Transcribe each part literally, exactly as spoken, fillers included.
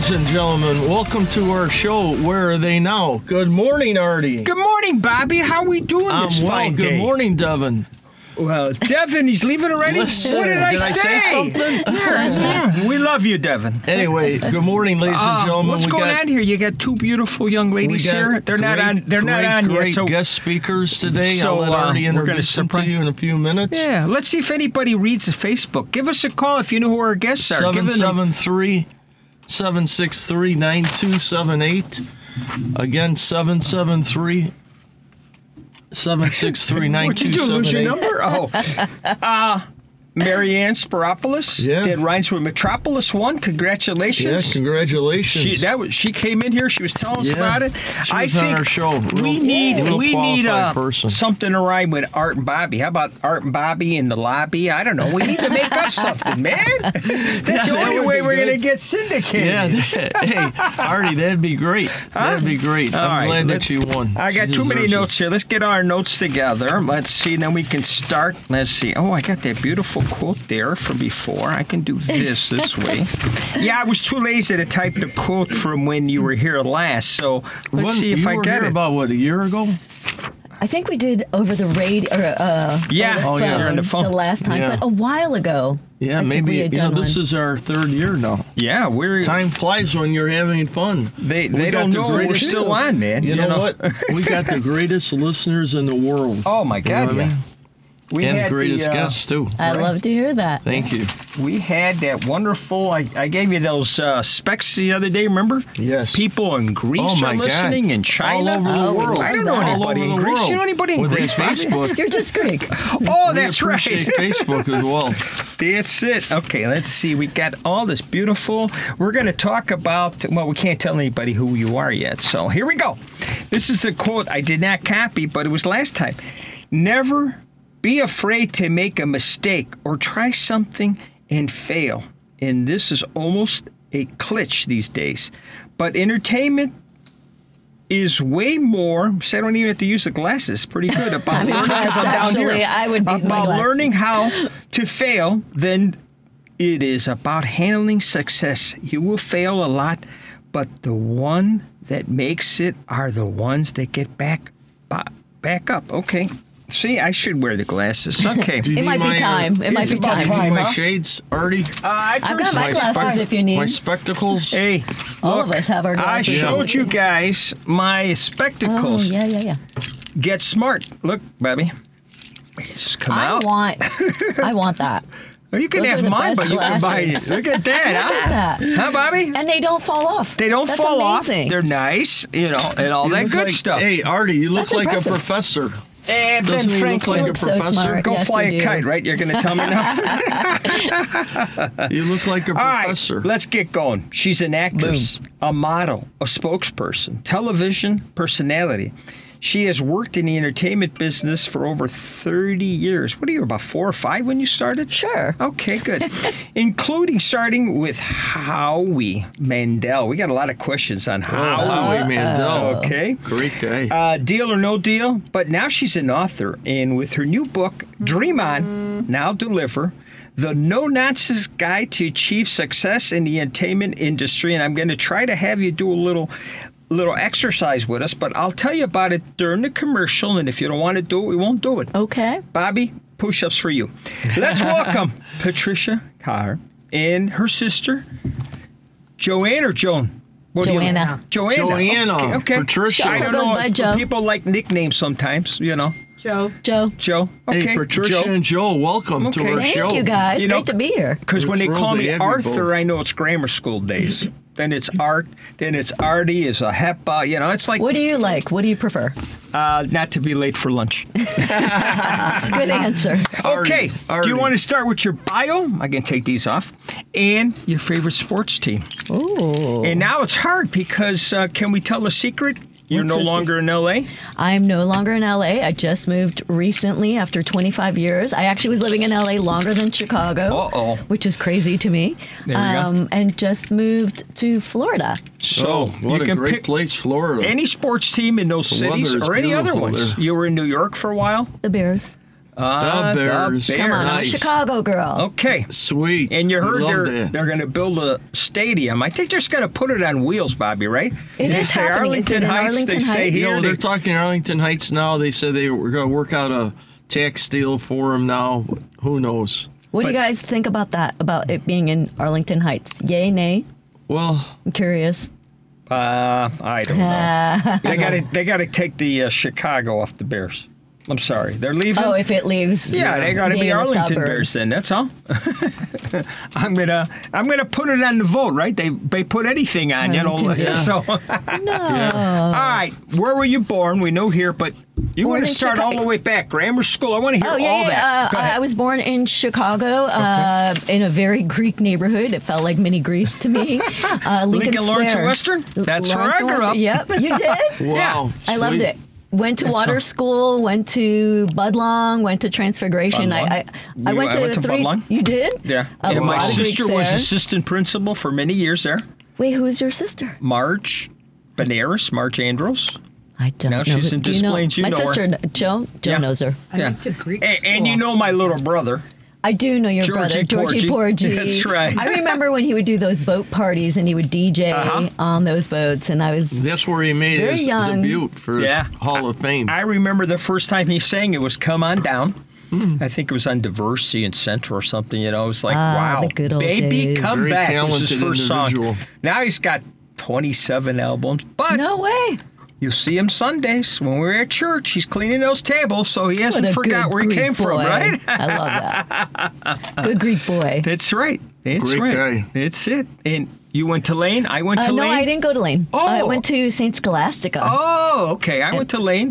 ladies and gentlemen. Welcome to our show. Where are they now? Good morning, Artie. Good morning, Bobby. How we doing I'm this well. fine Good day? morning, Devin. Well, Devin, he's leaving already? Listen, what did I did I say? say something? Yeah, yeah. We love you, Devin. Anyway, good morning, ladies Uh, and gentlemen. what's we going got, on here? You got two beautiful young we ladies got here. They're not great, on. They're great, not on great yet. So guest speakers today. So, I'll let uh, Artie we're gonna introduce them to surprise- you in a few minutes. yeah, let's see if anybody reads the Facebook. Give us a call if you know who our guests are. Give seven them- seven three, seven six three, nine two seven eight. Again, seven seven three, seven six three, nine What'd you two do? seven Lose your eight. number? Oh. Uh, Marianne Spiropoulos Yeah. did Rhymes with Metropolis one. Congratulations. Yeah, congratulations. She that was she came in here. She was telling us Yeah. about it. She I was on think our show. Real- we need real we need qualified uh, person. something to rhyme with Art and Bobby. How about Art and Bobby in the lobby? I don't know. We need to make up something, man. That's Yeah, the that only would way be we're good. gonna get syndicated. Yeah, that, hey, Artie, that'd be great. That'd be great. All I'm right, glad let- that you won. I got She too many deserves it. notes here. Let's get our notes together. Let's see, then we can start. Let's see. Oh, I got that beautiful quote there from before. I can do this this way. Yeah, I was too lazy to type the quote from when you were here last. So let's When- see if you I were get here it. about, what, a year ago? I think we did over the radio, or uh, Yeah. over the Oh, phone, yeah, on the phone. last time, Yeah. but a while ago. Yeah, I think maybe. we You had know, done this one. is our third year now. Yeah, we're Time flies when you're having fun. they We they got don't the know we're greatest- still on, man. You, know, what? We got the greatest listeners in the world. Oh my You know God, what I yeah. mean? We And the had greatest the, uh, guests too. I love to hear that. Thank you. We had that wonderful. I, I gave you those uh, specs the other day. Remember? Yes. People in Greece Oh, my are God. listening, in China, All over the Oh, we world. love I don't know that. anybody All over in the Greece. world. You know anybody in With Greece? that Bobby? Facebook. You're just Greek. Oh, We that's right. appreciate Facebook as well. That's it. Okay, let's see. We got all this beautiful. We're going to talk about, well, we can't tell anybody who you are yet. So here we go. This is a quote I did not copy, but it was last time. Never be afraid to make a mistake or try something and fail. And this is almost a glitch these days. But entertainment is way more, so I don't even have to use the glasses, pretty good about I'm learning, 'cause I'm down actually, here, I would need my about glasses. learning how to fail, then it is about handling success. You will fail a lot, but the one that makes it are the ones that get back ba- back up. Okay. See, I should wear the glasses. Okay. Do you It need might be my, uh, time. It might it's be about time. do you need time. my huh? shades, Artie? Uh, I I've turned got my some- glasses if you need. My spectacles? Hey, All look, of us have our I glasses. showed you guys my Oh, spectacles. yeah, yeah, yeah. Get smart. Look, Bobby. Just come I out. want, I want that. Well, you can Those have are the mine, best but you can buy it. glasses. Look at that, Look huh? at that. Huh, Bobby? And they don't fall off. They don't That's fall amazing. off. They're nice, you know, and all You that look good like- stuff. Hey, Artie, you look That's like impressive. a professor. And Ben Doesn't he look Franklin. like a look so professor? smart. Go Yes, fly you a do. kite, right? You're going to tell me now? You look like a All right, professor. let's get going. She's an actress, a model, a spokesperson, television personality. She has worked in the entertainment business for over thirty years. What are you, about four or five when you started? Sure. Okay, good. Including starting with Howie Mandel. We got a lot of questions on Howie. Howie Mandel. Okay. Great guy. Uh, deal or no deal, but now she's an author, and with her new book, Dream On, Now Deliver, the no-nonsense guide to achieve success in the entertainment industry, and I'm going to try to have you do a little little exercise with us, but I'll tell you about it during the commercial, and if you don't want to do it, we won't do it. Okay. Bobby, push-ups for you. Let's welcome Patricia Carr and her sister, Joanne or Joan? What do you- Joanna. Joanna. Joanna. Okay. okay. Patricia. I So don't goes know. by Joe. People like nicknames sometimes, you know. Joe. Joe. Joe. Okay. Hey, Patricia Joe. and Joe, welcome Okay. to our Thank show. you, guys. You know, Great to be here. Because We're when they thrilled call to me have you Arthur, both. I know it's grammar school days. Then it's Art. Then it's Artie. It's a HEPA. You know, it's like What do you like? What do you prefer? uh, not to be late for lunch. Good answer. Okay. Artie. Do you want to start with your bio? I can take these off. And your favorite sports team. Ooh. And now it's hard because uh, can we tell a secret? You're What's no the longer in L A? I'm no longer in L A. I just moved recently after twenty-five years. I actually was living in L A longer than Chicago, Uh-oh. which is crazy to me. There we go. And just moved to Florida. So Oh, what you a can great pick place, Florida. any sports team in those The cities weather is or any other beautiful ones. there. You were in New York for a while? The Bears. Uh, the Bears. The Come on, Bears. I'm a Chicago girl. Okay. Sweet. And you heard We love they're that. they're going to build a stadium. I think they're just going to put it on wheels, Bobby, right? It they is say happening. Is Arlington it in Heights. Arlington they say Heights? here. You know, they- they're talking Arlington Heights now. They said they were going to work out a tax deal for them now. Who knows? What do you But- guys think about that? About it being in Arlington Heights? Yay, nay? Well, I'm curious. Uh, I don't know. they got to they got to take the uh, Chicago off the Bears. I'm sorry, they're leaving. Oh, if it leaves. yeah, they got to being be in the Arlington suburbs. Bears then. That's all. I'm gonna I'm gonna put it on the vote, right? They they put anything on, you know. Arlington Bears. So, all No. right, where were you born? We know here, but you Born want to in start all Chicago. the way back, grammar school. I want to hear Oh yeah, all yeah. that. Uh, Go ahead. I was born in Chicago, uh, in a very Greek neighborhood. It felt like mini Greece to me. Uh, Lincoln, Lincoln Lawrence Square. Western? That's where I Lawrence grew up. Western. Yep, you did. wow. I loved sweet. it. Went to That's water all. school. Went to Budlong. Went to Transfiguration. Budlong? I, I, I You- went I to went to three. Budlong? You did? Yeah, A and my lot of sister Greeks was there. assistant principal for many years there. Wait, who's your sister? Marge Benares, Marge Andros. I don't Now know. she's who- in do you know- Displays. You My know her. sister, Joe. Joe Yeah. knows her. I Yeah. went to Greek And, and you school. know my little brother. I do know your Georgie brother, Georgie Porgy. Porgy. That's right. I remember when he would do those boat parties and he would D J Uh-huh. on those boats, and I was That's where he made Very his young. debut for his Yeah. Hall of Fame. I remember the first time he sang, it was Come On Down. Hmm. I think it was on Diversity and Central or something, you know. It was like, Ah, wow, the good old baby, days. come Very back. It was his talented first individual. song. Now he's got twenty-seven albums, but no way. you'll see him Sundays when we're at church. He's cleaning those tables, so he What hasn't a forgot good where he Greek came from, boy. right? I love that. Good Greek boy. That's right. That's Great right. guy. That's it. And you went to Lane. I went Uh, to no, Lane. I didn't go to Lane. Oh. I went to Saint Scholastica. Oh, okay. I went to Lane.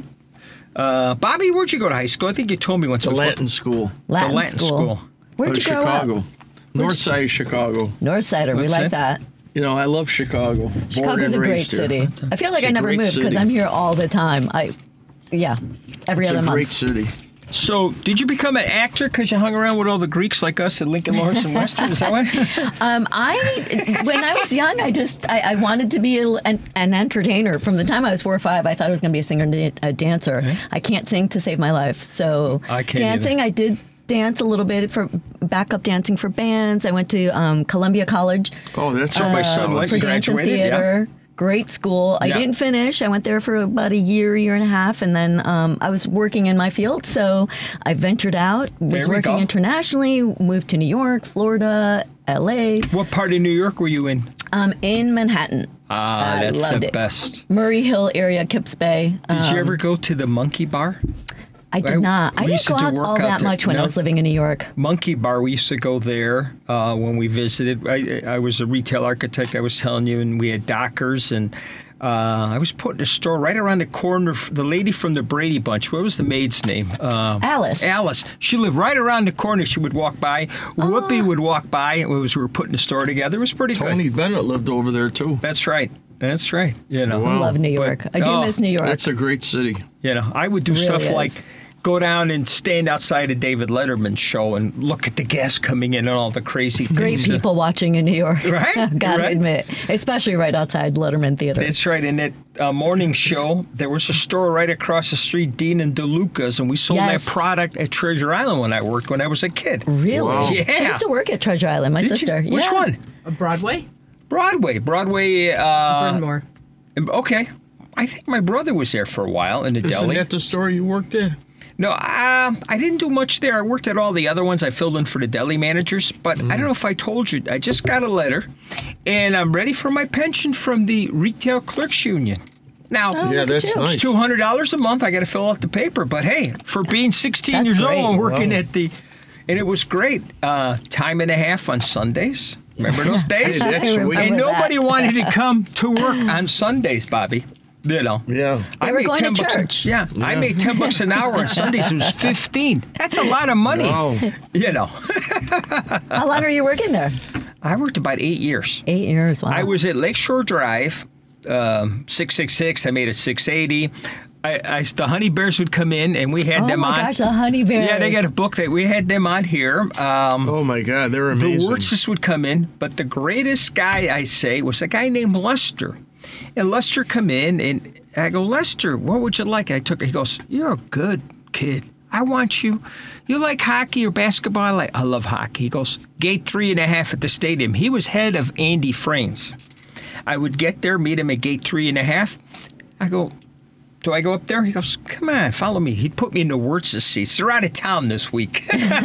Uh, Bobby, where'd you go to high school? I think you told me once the before. Latin school. Latin, the Latin school. school. Where'd of you grow Chicago. up? North side of Chicago. Northsider. We What's like that? that. You know, I love Chicago. Born Chicago's and a great raised here. city. I feel like It's I a never great moved because city. I'm here all the time. I, yeah, every It's other a month. great city. So, did you become an actor because you hung around with all the Greeks like us at Lincoln Lawrence and Western? Is that what? Um, I, when I was young, I just I, I wanted to be a, an, an entertainer. From the time I was four or five, I thought I was going to be a singer and a, a dancer. I can't sing to save my life, so I can't dancing. either. I did dance a little bit for backup dancing for bands. I went to um, Columbia College Oh, that's my son went. for You dance and graduated, yeah. theater. Great school. I Yeah. didn't finish. I went there for about a year, year and a half, and then um, I was working in my field. So I ventured out, was There we working go. internationally, moved to New York, Florida, L A, What part of New York were you in? um, in Manhattan. Ah, I that's loved the it. best. Murray Hill area, Kips Bay. Did you Um, ever go to the Monkey Bar? I did I- not. I we didn't used to go do out work all out that there. much when No? I was living in New York. Monkey Bar. We used to go there uh, when we visited. I, I was a retail architect. I was telling you, and we had dockers, and uh, I was putting a store right around the corner. f- The lady from the Brady Bunch. What was the maid's name? Uh, Alice. Alice. She lived right around the corner. She would walk by. Whoopi Oh. would walk by. It was we were putting the store together. It was pretty Tony good. Bennett lived over there too. That's right. That's right. You know. I Wow. love New But- York. I do oh, miss New York. That's a great city. You know, I would do Really stuff is. like go down and stand outside of David Letterman's show and look at the guests coming in and all the crazy Great things. people watching in New York. Right, Gotta right. admit. Especially right outside Letterman Theater. That's right. In that uh, morning show, there was a store right across the street, Dean and DeLuca's, and we sold Yes. that product at Treasure Island when I worked when I was a kid. Really? Wow. Yeah. She used to work at Treasure Island, my Did you? sister. Which Yeah. one? A Broadway? Broadway. Broadway. Uh, Bryn Mawr. okay. I think my brother was there for a while in the Isn't deli. that the store you worked at? No, um, I didn't do much there. I worked at all the other ones. I filled in for the deli managers, but I don't know if I told you. I just got a letter, and I'm ready for my pension from the Retail Clerks Union. Now, Oh, Yeah, look at that's you. nice. it's two hundred dollars a month. I got to fill out the paper, but hey, for being sixteen That's years great. old and working Wow. at the, and it was great. Uh, time and a half on Sundays. Remember those days? Hey, that's I sweet. remember And nobody that. wanted to come to work on Sundays, Bobby. You know. Yeah. They I were made going to ten bucks. a- church. yeah, I made ten bucks an hour on Sundays. It was fifteen. That's a lot of money. Wow. You know, How long are you working there? I worked about eight years. Eight years. Wow. I was at Lakeshore Drive, um, six six six. I made it six eighty. I, I, the Honey Bears would come in, and we had Oh them my on. gosh, the Honey Bears. Yeah, they got a book that we had them on here. Um, Oh my God, they're the amazing. Wurtzes would come in, but the greatest guy I say was a guy named Lester. And Lester come in, and I go, Lester, what would you like? I took. He goes, you're a good kid. I want you. You like hockey or basketball? I like. I love hockey. He goes, gate three and a half at the stadium. He was head of Andy Frains. I would get there, meet him at gate three and a half. I go, do I go up there? He goes, come on, follow me. He'd put me in the Wirtz seats. They're out of town this week.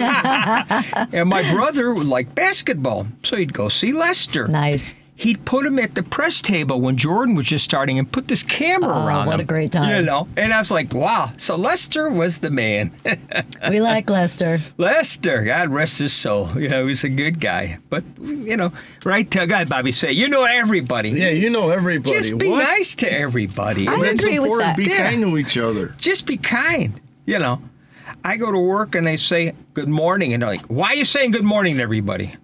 And my brother liked basketball, so he'd go see Lester. Nice. He'd put him at the press table when Jordan was just starting and put this camera Oh, around what him. a great time. You know, and I was like, wow. So Lester was the man. We like Lester. Lester, God rest his soul. You know, he was a good guy. But, you know, right to God, Bobby, say, you know everybody. Yeah, you know everybody. Just be What? nice to everybody. I That's agree with important. that. Be Yeah. kind to each other. Just be kind, you know. I go to work and they say good morning, and they're like, why are you saying good morning to everybody?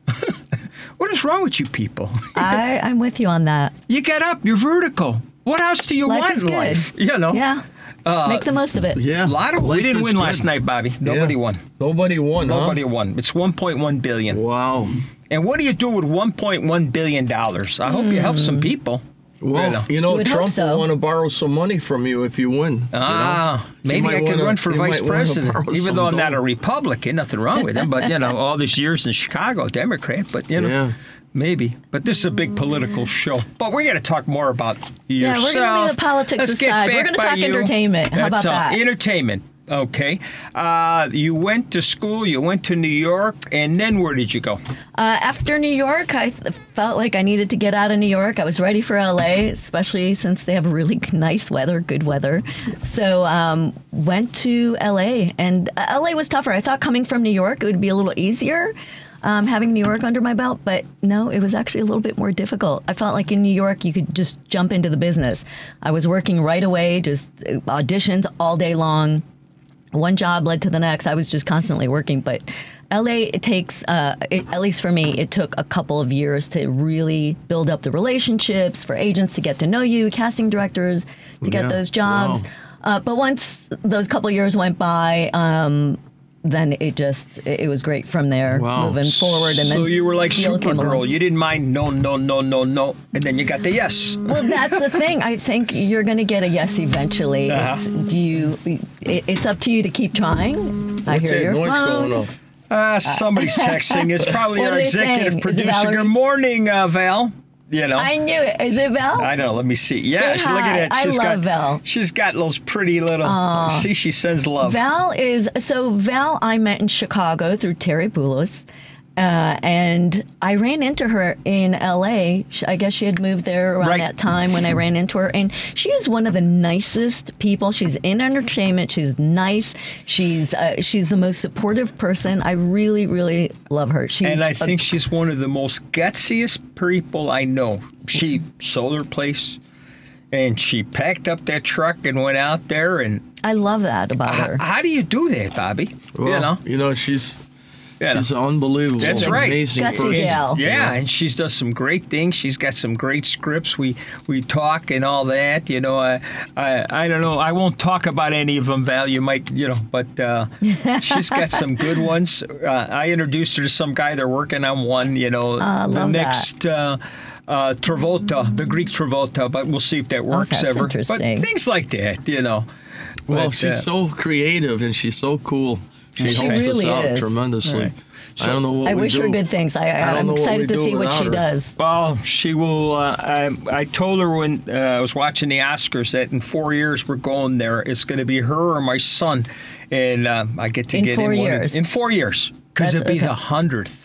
What is wrong with you people? I, I'm with you on that. You get up, you're vertical. What else do you Life want is in good. life? You know? Yeah. Make the most of it. Yeah. A lot of we Life didn't is win good. last night, Bobby. Nobody Yeah. won. Nobody won, Nobody huh? won. It's one point one billion. Wow. And what do you do with one point one billion dollars? I hope you help some people. Well, You know. you know, You would hope Trump so. will want to borrow some money from you if you win. you Ah, know? He maybe might I could wanna- run for he vice might wanna president, borrow even some though I'm not a dough. Republican. Nothing wrong with him, but you know, all these years in Chicago, Democrat. But you know, Yeah. maybe. But this is a big political show. But we're going to talk more about Yeah, yourself. we're gonna leave the politics Let's get aside. We're back gonna by talk you. entertainment. How That's about all. that? Entertainment. Okay. Uh, you went to school. You went to New York, and then where did you go? Uh, after New York, I th- felt like I needed to get out of New York. I was ready for L A, especially since they have really nice weather, good weather. So um, went to L A, and uh, L A was tougher. I thought coming from New York it would be a little easier. Um, having New York under my belt, but no, it was actually a little bit more difficult. I felt like in New York, you could just jump into the business. I was working right away, just uh, auditions all day long. One job led to the next. I was just constantly working, but L A, it takes, uh, it, at least for me, it took a couple of years to really build up the relationships, for agents to get to know you, casting directors to get Yeah. those jobs. Wow. Uh, but once those couple years went by, um, then it just, it, it was great from there, Wow. moving forward. And so then you were like deal came Supergirl. along. You didn't mind no, no, no, no, no, and then you got the yes. Well, that's the thing. I think you're going to get a yes eventually. Uh-huh. It's, do you? It, it's up to you to keep trying. I What's hear that your noise phone. going off? Uh, somebody's texting. It's probably What our are they executive saying? Is it producer. Valerie? Good morning, uh, Val. You know. I knew it. Is it Val? I know. Let me see. Yeah, Say she, look at hi. that. I She's love got, Val. She's got those pretty little. See, she sends love. Val is so Val. I met in Chicago through Terry Boulos, uh, and I ran into her in L A. She- I guess she had moved there around Right. that time when I ran into her, and she is one of the nicest people. She's in entertainment. She's nice. She's uh, she's the most supportive person. I really, really love her. She's and I a- think she's one of the most gutsiest people I know. She sold her place, and she packed up that truck and went out there. And I love that about how, her. how do you do that, Bobby? Well, you know. you know, she's You know. she's unbelievable. That's right. Amazing Gutsy person. gal. Yeah, and she's does some great things. She's got some great scripts. We we talk and all that. You know, I I, I don't know. I won't talk about any of them, Val. You might, you know, but uh, she's got some good ones. Uh, I introduced her to some guy. They're working on one. You know, I the love that. next. Uh, uh, Travolta, the Greek Travolta, but we'll see if that works that's ever. interesting. But things like that, you know. Well, But, she's uh, so creative and she's so cool. She, She helps really us out is. tremendously. Right. I don't know what I we wish do. her good things. I, I don't I'm know what excited we to do see what without she her. does. Well, she will. Uh, I, I told her when uh, I was watching the Oscars that in four years we're going there. It's going to be her or my son, and uh, I get to In get four in one years? in four years because That's- it'll be okay. the hundredth.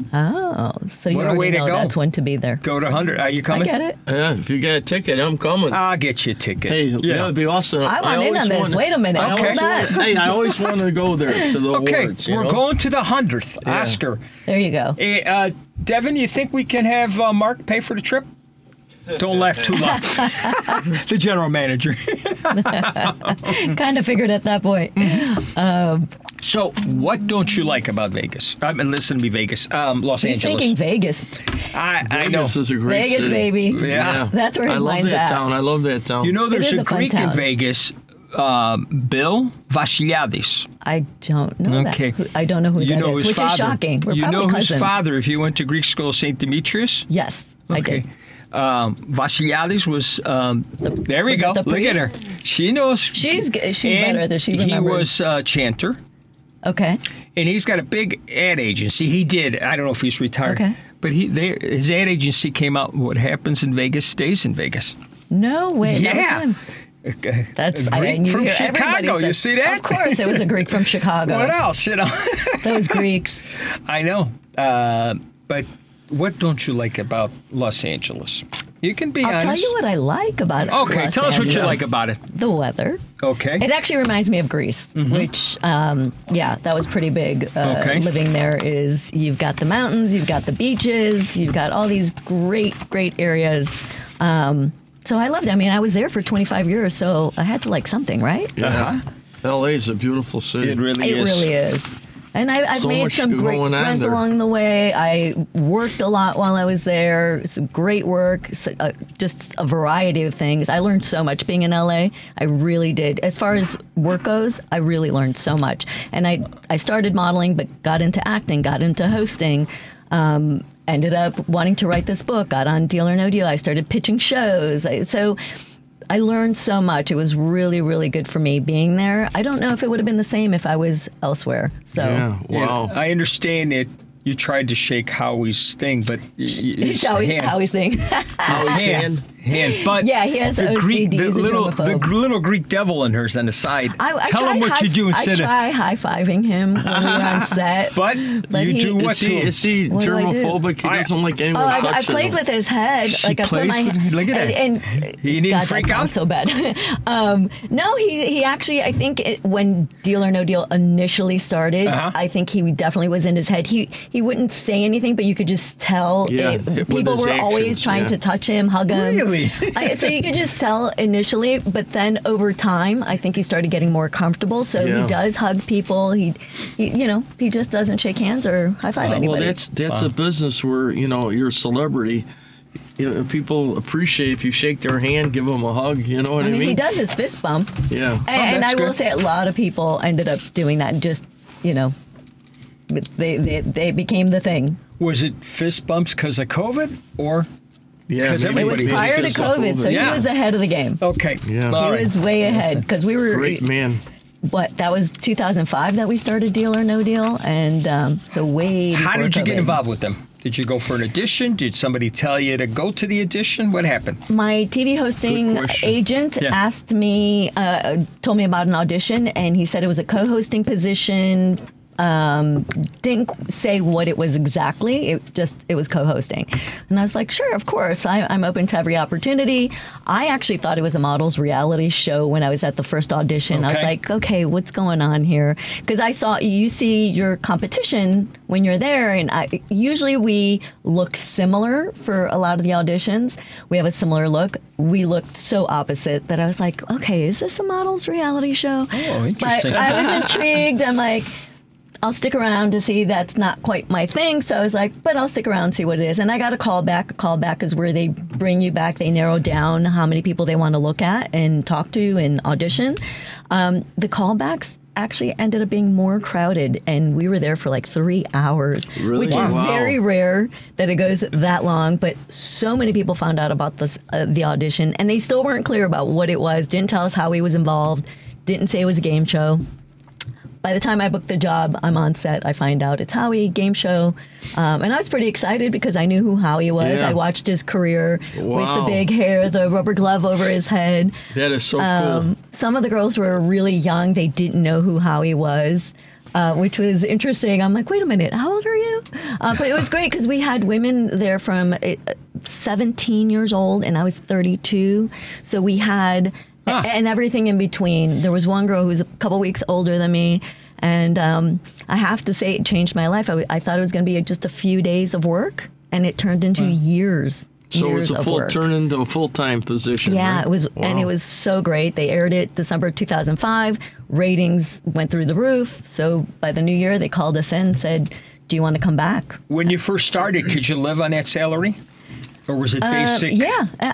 Oh, so you What a already way to know go. that's when to be there. Go to hundred. Are you I coming? get it. Yeah, if you get a ticket, I'm coming. I'll get you a ticket. Hey, Yeah. yeah, it'd be awesome. I want in always on this. wanna- Wait a minute. I Okay. always Hold wanna- hey, I always wanted to go there to the Okay, awards. you we're know? going to the hundredth Yeah. Oscar. There you go. Hey, uh, Devin, you think we can have uh, Mark pay for the trip? Don't laugh too loud. The general manager. Kind of figured at that point. So, what don't you like about Vegas? I mean, listen to me, Vegas. Um, Los He's Angeles. thinking Vegas. I, I know. Vegas is a great Vegas, city. baby. Yeah. That's where his I love mind's that at. town. I love that town. You know, there's is a, a fun Greek in town. Vegas, um, Bill Vassiliadis. I don't know Okay. that. Who- I don't know who You that know is, his which father. is shocking. We're you probably know cousins. his father if you went to Greek school, Saint Demetrius? Yes, I Okay. did. Um, Vassiliadis was. Um, there we was go. it the Look at her. priest? She knows. She's g- she's And better than she He remembers. was uh, chanter, Okay. and he's got a big ad agency. He did. I don't know if he's retired. Okay. But he, they, his ad agency came out. What happens in Vegas stays in Vegas. No way. That was yeah. him. That's a I Greek mean, you from hear everybody Chicago. says- You see that? Of course, it was a Greek from Chicago. What else? You know. Those Greeks. I know. Uh, but what don't you like about Los Angeles? You can be I'll honest. tell you what I like about it. Okay, Los tell us what you Angeles. like about it. The weather. Okay. It actually reminds me of Greece, which, um, yeah, that was pretty big. Uh, Okay. Living there is you've got the mountains, you've got the beaches, you've got all these great, great areas. Um, so I loved it. I mean, I was there for twenty-five years, so I had to like something, right? Yeah. Uh-huh. L A is a beautiful city. It really It is. really is. And I, I've So made much some great going on friends there. along the way. I worked a lot while I was there. Some great work, so, uh, just a variety of things. I learned so much being in L A. I really did. As far as work goes, I really learned so much. And I, I started modeling, but got into acting, got into hosting. Um, ended up wanting to write this book. Got on Deal or No Deal. I started pitching shows. I, so. I learned so much. It was really, really good for me being there. I don't know if it would have been the same if I was elsewhere. So, Yeah. Yeah, Wow. I understand it. You tried to shake Howie's thing, but y- y- his shall we? hand, How we think? his Howie's hand, hand. hand. But Yeah, he has the O C D, Greek, the he's a little, the germaphobe. gr- little Greek devil in her's on the side. I, I Tell try him what high, you do instead I of. try high fiving him when we're on set. But, But you he- do what Is he, to him? is he What do I do? germophobic? He I- doesn't like Oh, anyone I, I touching played him. with his head. She like I put plays my with him? Look at that. and, and He didn't God, freak that out? sounds so bad. um, no, he he actually. I think it, when Deal or No Deal initially started, Uh-huh. I think he definitely was in his head. He he wouldn't say anything, but you could just tell. Yeah, it- with people his were always actions, trying yeah. to touch him, hug him. Really? I, so you could just tell initially, but then over time, I think he started getting more comfortable. So Yeah. he does hug people. He, he, you know, he just doesn't shake hands or high five Uh, anybody. well, that's that's a business where you know you're a celebrity. You know, people appreciate if you shake their hand, give them a hug. You know what I I mean? mean, he does his fist bump. Yeah. And, and that's I will good. say a lot of people ended up doing that and just, you know, they, they, they became the thing. Was it fist bumps because of COVID or? Yeah. 'Cause maybe It was Everybody it's prior to just a COVID, so Yeah. he was ahead of the game. Okay. Yeah. All He right. was way ahead because we were, Great man. what, that was two thousand five that we started Deal or No Deal. And um, so way How before did you get COVID. involved with them? Did you go for an audition? Did somebody tell you to go to the audition? What happened? My T V hosting Good question. agent Yeah. asked me, uh, told me about an audition, and he said it was a co-hosting position. Um, didn't say what it was exactly. It just it was co-hosting, and I was like, sure, of course, I, I'm open to every opportunity. I actually thought it was a models reality show when I was at the first audition. I was Okay. like, okay, what's going on here? Because I saw you see your competition when you're there, and I usually we look similar for a lot of the auditions. We have a similar look. We looked so opposite that I was like, okay, is this a models reality show? Oh, interesting. But I was intrigued. I'm like, I'll stick around to see. That's not quite my thing. So I was like, but I'll stick around and see what it is. And I got a call back. A call back is where they bring you back. They narrow down how many people they want to look at and talk to and audition. Um, the callbacks actually ended up being more crowded, and we were there for like three hours, Really? which is Wow. very rare that it goes that long. But so many people found out about this, uh, the audition, and they still weren't clear about what it was. Didn't tell us how he was involved. Didn't say it was a game show. By the time I booked the job, I'm on set. I find out it's Howie, game show. Um, and I was pretty excited because I knew who Howie was. Yeah. I watched his career with the Wow. big hair, the rubber glove over his head. That is so Um, some of the girls were really young. They didn't know who Howie was, uh, which was interesting. I'm like, wait a minute, how old are you? Uh, but it was great because we had women there from uh, seventeen years old, and I was thirty-two. So we had... Huh. And everything in between. There was one girl who was a couple weeks older than me, and um, I have to say it changed my life. I, w- I thought it was going to be just a few days of work, and it turned into years. cool. So years it's a of full work. turn into a full time position. Yeah, right? it was, and Wow. it was so great. They aired it December two thousand five. Ratings went through the roof. So by the new year, they called us in and said, "Do you want to come back?" When you first started, could you live on that salary? Or was it Uh, basic? yeah, uh,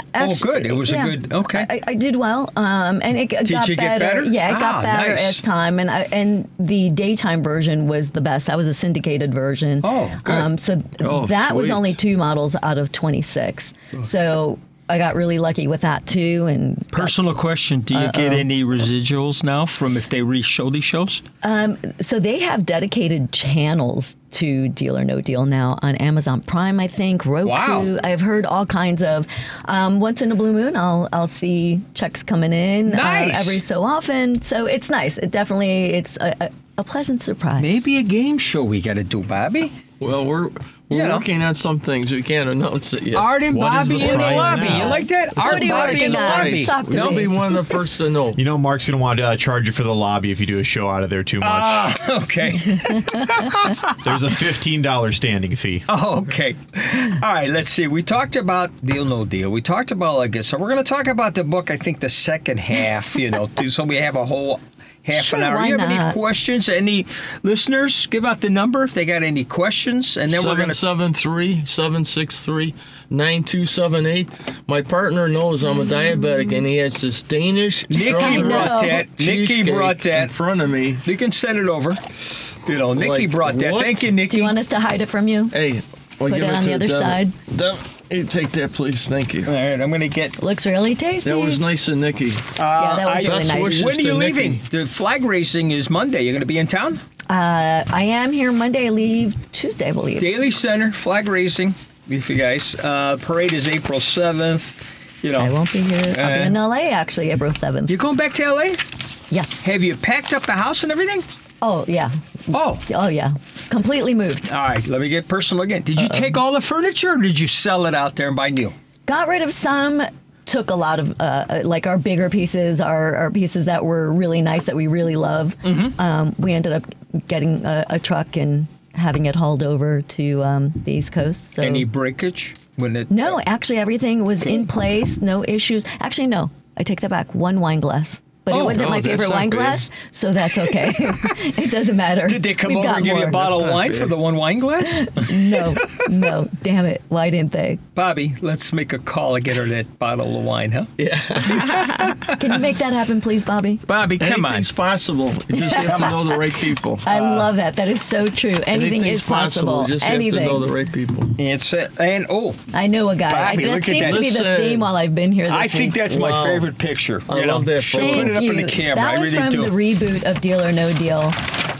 Actually, oh, good. It was yeah. a good. Okay. I, I did well, um, and it, it Did got you better. get better? Yeah, it Ah, got better nice. as time, and I, and the daytime version was the best. That was a syndicated version. Oh, good. Um, so Oh, that was sweet. only two models out of twenty-six. So I got really lucky with that too, and got- Personal question: do you get Uh-oh. any residuals now from if they re-show these shows? so they have dedicated channels to Deal or No Deal now on Amazon Prime, I think, Roku. Wow. I've heard all kinds of. Um, once in a blue moon, I'll I'll see checks coming in Nice. uh, every so often. So it's nice. It definitely it's a, a, a pleasant surprise. Maybe a game show we got to do, Bobby. Well, we're we're You know. working on some things. We can't announce it yet. Art and What is Bobby the in the prize lobby. now? You like that? Art and Somebody Bobby working in the on it. lobby. Shock to They'll me. be one of the first to know. You know, Mark's going to want to uh, charge you for the lobby if you do a show out of there too much. Ah, okay. There's a fifteen dollars standing fee. Oh, okay. All right, let's see. We talked about Deal No Deal. We talked about, like, so we're going to talk about the book, I think, the second half, you know, too, so we have a whole half Sure, an hour. why You have any not? questions? Any listeners? Give out the number if they got any questions, and then we're going seven to. seven three, seven six three, nine two seven eight. My partner knows I'm a diabetic, and he has this Danish Nikki strawberry brought know. that. Nikki cheesecake brought in that. front of me. You can send it over. You know, Nikki Like, brought that. what? Thank you, Nikki. Do you want us to hide it from you? Hey, well, Put give it on to the other Devin. side. Devin, hey, take that, please. Thank you. All right, I'm going to get. Looks really tasty. That was nice of Nikki. Yeah, that was I- really best nice. wishes. When are you to leaving? Nikki. The flag racing is Monday. You're going to be in town? Uh, I am here Monday. I leave Tuesday, I believe. Daily Center, flag racing, if you guys. Uh, parade is April seventh. You know. I won't be here. I'll Uh, be in L A actually, April seventh. You going back to L A? Yes. Have you packed up the house and everything? Oh yeah. Oh. Oh yeah. Completely moved. All right, let me get personal again. Did you take all the furniture or did you sell it out there and buy new? Got rid of some. Took a lot of uh, like our bigger pieces, our, our pieces that were really nice that we really love. Mm-hmm. Um, we ended up getting a, a truck and having it hauled over to um, the East Coast. So Any breakage? When it, no, actually everything was in place, no issues. Actually, no, I take that back. One wine glass. But Oh, it wasn't no, my that's favorite not wine big. glass, so that's okay. It doesn't matter. Did they come We've over got and give you a more. bottle of That's not wine big. for the one wine glass? No, no, damn it. Why didn't they? Bobby, let's make a call and get her that bottle of wine, huh? Can you make that happen, please, Bobby? Bobby, come on. Anything's possible. You just have to know the right people. I love that. That is so true. Anything Anything's is possible. You just Anything. have to know the right people. It's uh, and oh, I know a guy. Bobby, I, that look at seems that. to be the Listen, theme while I've been here this I think week. that's my Wow. favorite picture. I you love know? that Show- photo. Put it up Thank in the you. camera. That I was really from do. the reboot of Deal or No Deal.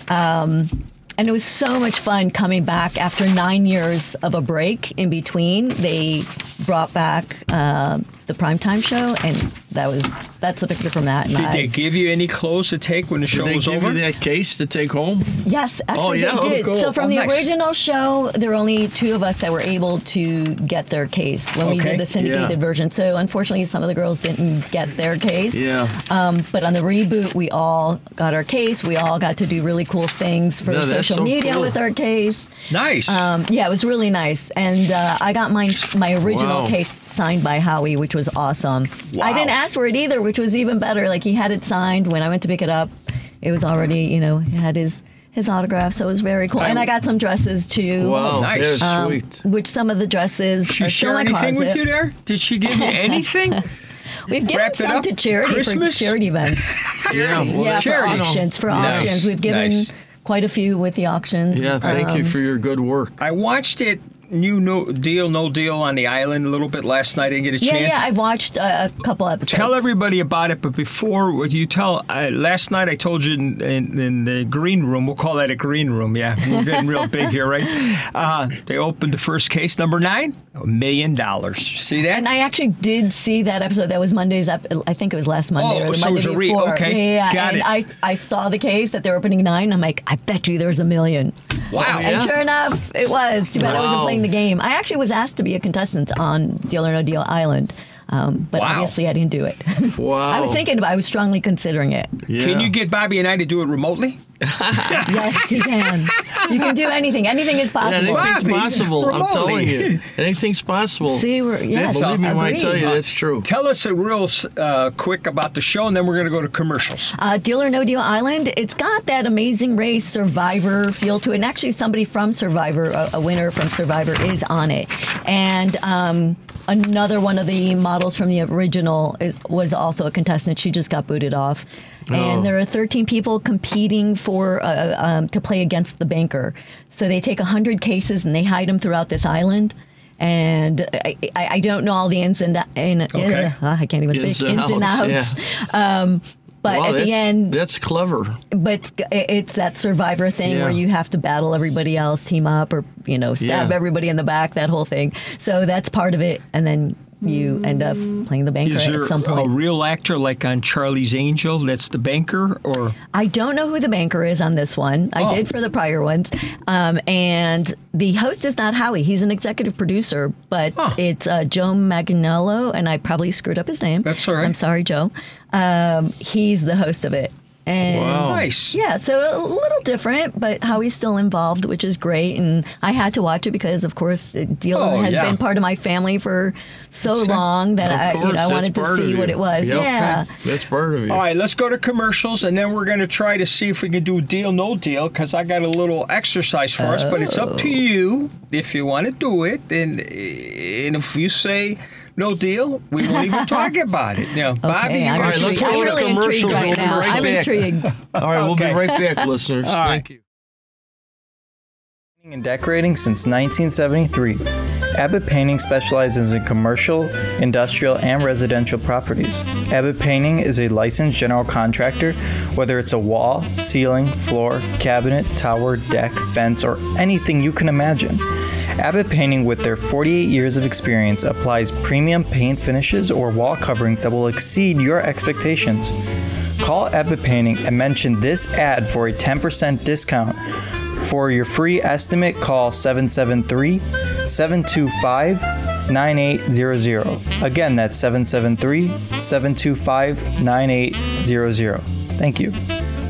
Um, and it was so much fun coming back after nine years of a break in between. They brought back uh, the primetime show, and that was that's the picture from that. And Did I- they give you any clothes to take when the show Did they was give over? you that case to take home? Yes, actually yeah? they Oh, did. cool. So from Oh, the nice. original show, there were only two of us that were able to get their case when we Okay. did the syndicated Yeah. version. So unfortunately, some of the girls didn't get their case. Yeah. Um, but on the reboot, we all got our case. We all got to do really cool things for Yeah, that's social so media cool. with our case. Nice. Um, yeah, it was really nice, and uh, I got my my original Wow. case signed by Howie, which was awesome. I Wow. didn't ask for it either, which was even better. Like he had it signed when I went to pick it up. It was already, you know, it had his his autograph, so it was very cool. I- and I got some dresses too. Wow. nice. That's Um, sweet. which some of the dresses Did she are still share in my anything closet. with you there? Did she give you anything? We've given Wrap it some up? to charity Christmas? for charity events. Yeah, well, yeah, that's, for charity. you know, auctions. For Nice. auctions, we've given Nice. quite a few with the auctions. Yeah, thank you Um, for your good work. I watched it. New no deal, no deal on the island a little bit last night. I didn't get a Yeah, chance. yeah, I've watched uh, a couple episodes. Tell everybody about it, but before would you tell? Uh, last night I told you in, in, in the green room. We'll call that a green room. Yeah, we're getting real big here, right? Uh, they opened the first case, number nine, a million dollars. See that? And I actually did see that episode. That was Monday's. Ep- I think it was last Monday Oh, or the so it Monday was a re- before. okay. Yeah, yeah, yeah. Got and it. I I saw the case that they were putting nine. I'm like, I bet you there's a million. Wow. Oh, And yeah? sure enough, it was. Too bad I wasn't Wow. playing the game. I actually was asked to be a contestant on Deal or No Deal Island, um, but Wow. obviously I didn't do it. Wow. I was thinking about. I was strongly considering it. Yeah. Can you get Bobby and I to do it remotely? Yes, he can. You can do anything. Anything is Yeah, possible. anything's Bobby, possible. I'm remotely. telling you. Anything's possible. See, we're, yes, Believe me when I tell you, agreed. that's true. Tell us a real uh, quick about the show, and then we're going to go to commercials. Uh, Deal or No Deal Island, it's got that Amazing Race Survivor feel to it. And actually, somebody from Survivor, a, a winner from Survivor, is on it. And um, another one of the models from the original is was also a contestant. She just got booted off. And Oh. there are thirteen people competing for uh, um, to play against the banker. So they take one hundred cases and they hide them throughout this island. And I, I, I don't know all the ins and in, Okay. uh, I can't even Ins think and ins and outs, outs. Um, but Wow, at the that's- end, That's clever. but it's that Survivor thing Yeah. where you have to battle everybody else, team up, or you know, stab Yeah. everybody in the back. That whole thing. So that's part of it, and then you end up playing the banker Is there at some a point. real actor like on Charlie's Angel that's the banker, or I don't know who the banker is on this one. I Oh. did for the prior ones, um, and the host is not Howie. He's an executive producer, but Huh. it's uh, Joe Manganiello, and I probably screwed up his name. That's all right. I'm sorry, Joe. Um, he's the host of it. And Wow. nice? Yeah, so a little different, but Howie's still involved, which is great. And I had to watch it because, of course, the Deal Oh, has yeah. been part of my family for so Sure. long that Of I, you course, know, I that's wanted to part of see you. what it was. Yep. Yeah. That's part of you. All right, let's go to commercials, and then we're going to try to see if we can do deal, no deal, because I got a little exercise for us, but it's up to you if you want to do it. And, and if you say no deal, we won't even talk about it. Now, Bobby, Okay, you I'm, All right, let's intrigued. go I'm to really intrigued commercials. right We'll be now. right I'm back. intrigued. All right, we'll Okay. be right back, listeners. All right. Thank you. And decorating since nineteen seventy-three. Abbott Painting specializes in commercial, industrial, and residential properties. Abbott Painting is a licensed general contractor, whether it's a wall, ceiling, floor, cabinet, tower, deck, fence, or anything you can imagine. Abbott Painting, with their forty-eight years of experience, applies premium paint finishes or wall coverings that will exceed your expectations. Call Abbott Painting and mention this ad for a ten percent discount. For your free estimate, call seven seven three, seven two five, nine eight zero zero. Again, that's seven seven three, seven two five, nine eight zero zero. Thank you.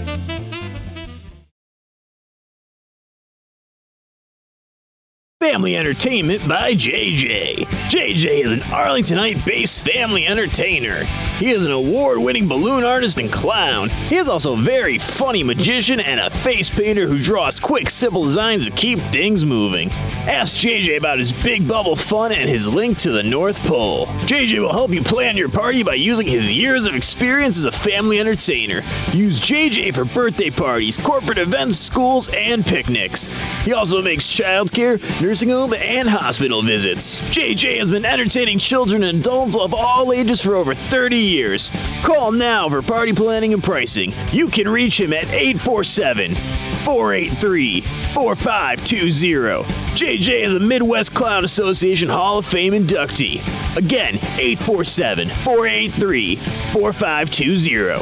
Family Entertainment by J J. J J is an Arlingtonite-based family entertainer. He is an award-winning balloon artist and clown. He is also a very funny magician and a face painter who draws quick, simple designs to keep things moving. Ask J J about his Big Bubble Fun and his link to the North Pole. J J will help you plan your party by using his years of experience as a family entertainer. Use J J for birthday parties, corporate events, schools, and picnics. He also makes childcare, nursing home, and hospital visits. J J has been entertaining children and adults of all ages for over thirty years. Call now for party planning and pricing. You can reach him at eight four seven, four eight three, four five two zero. J J is a Midwest Clown Association Hall of Fame inductee. Again, eight four seven, four eight three, four five two zero.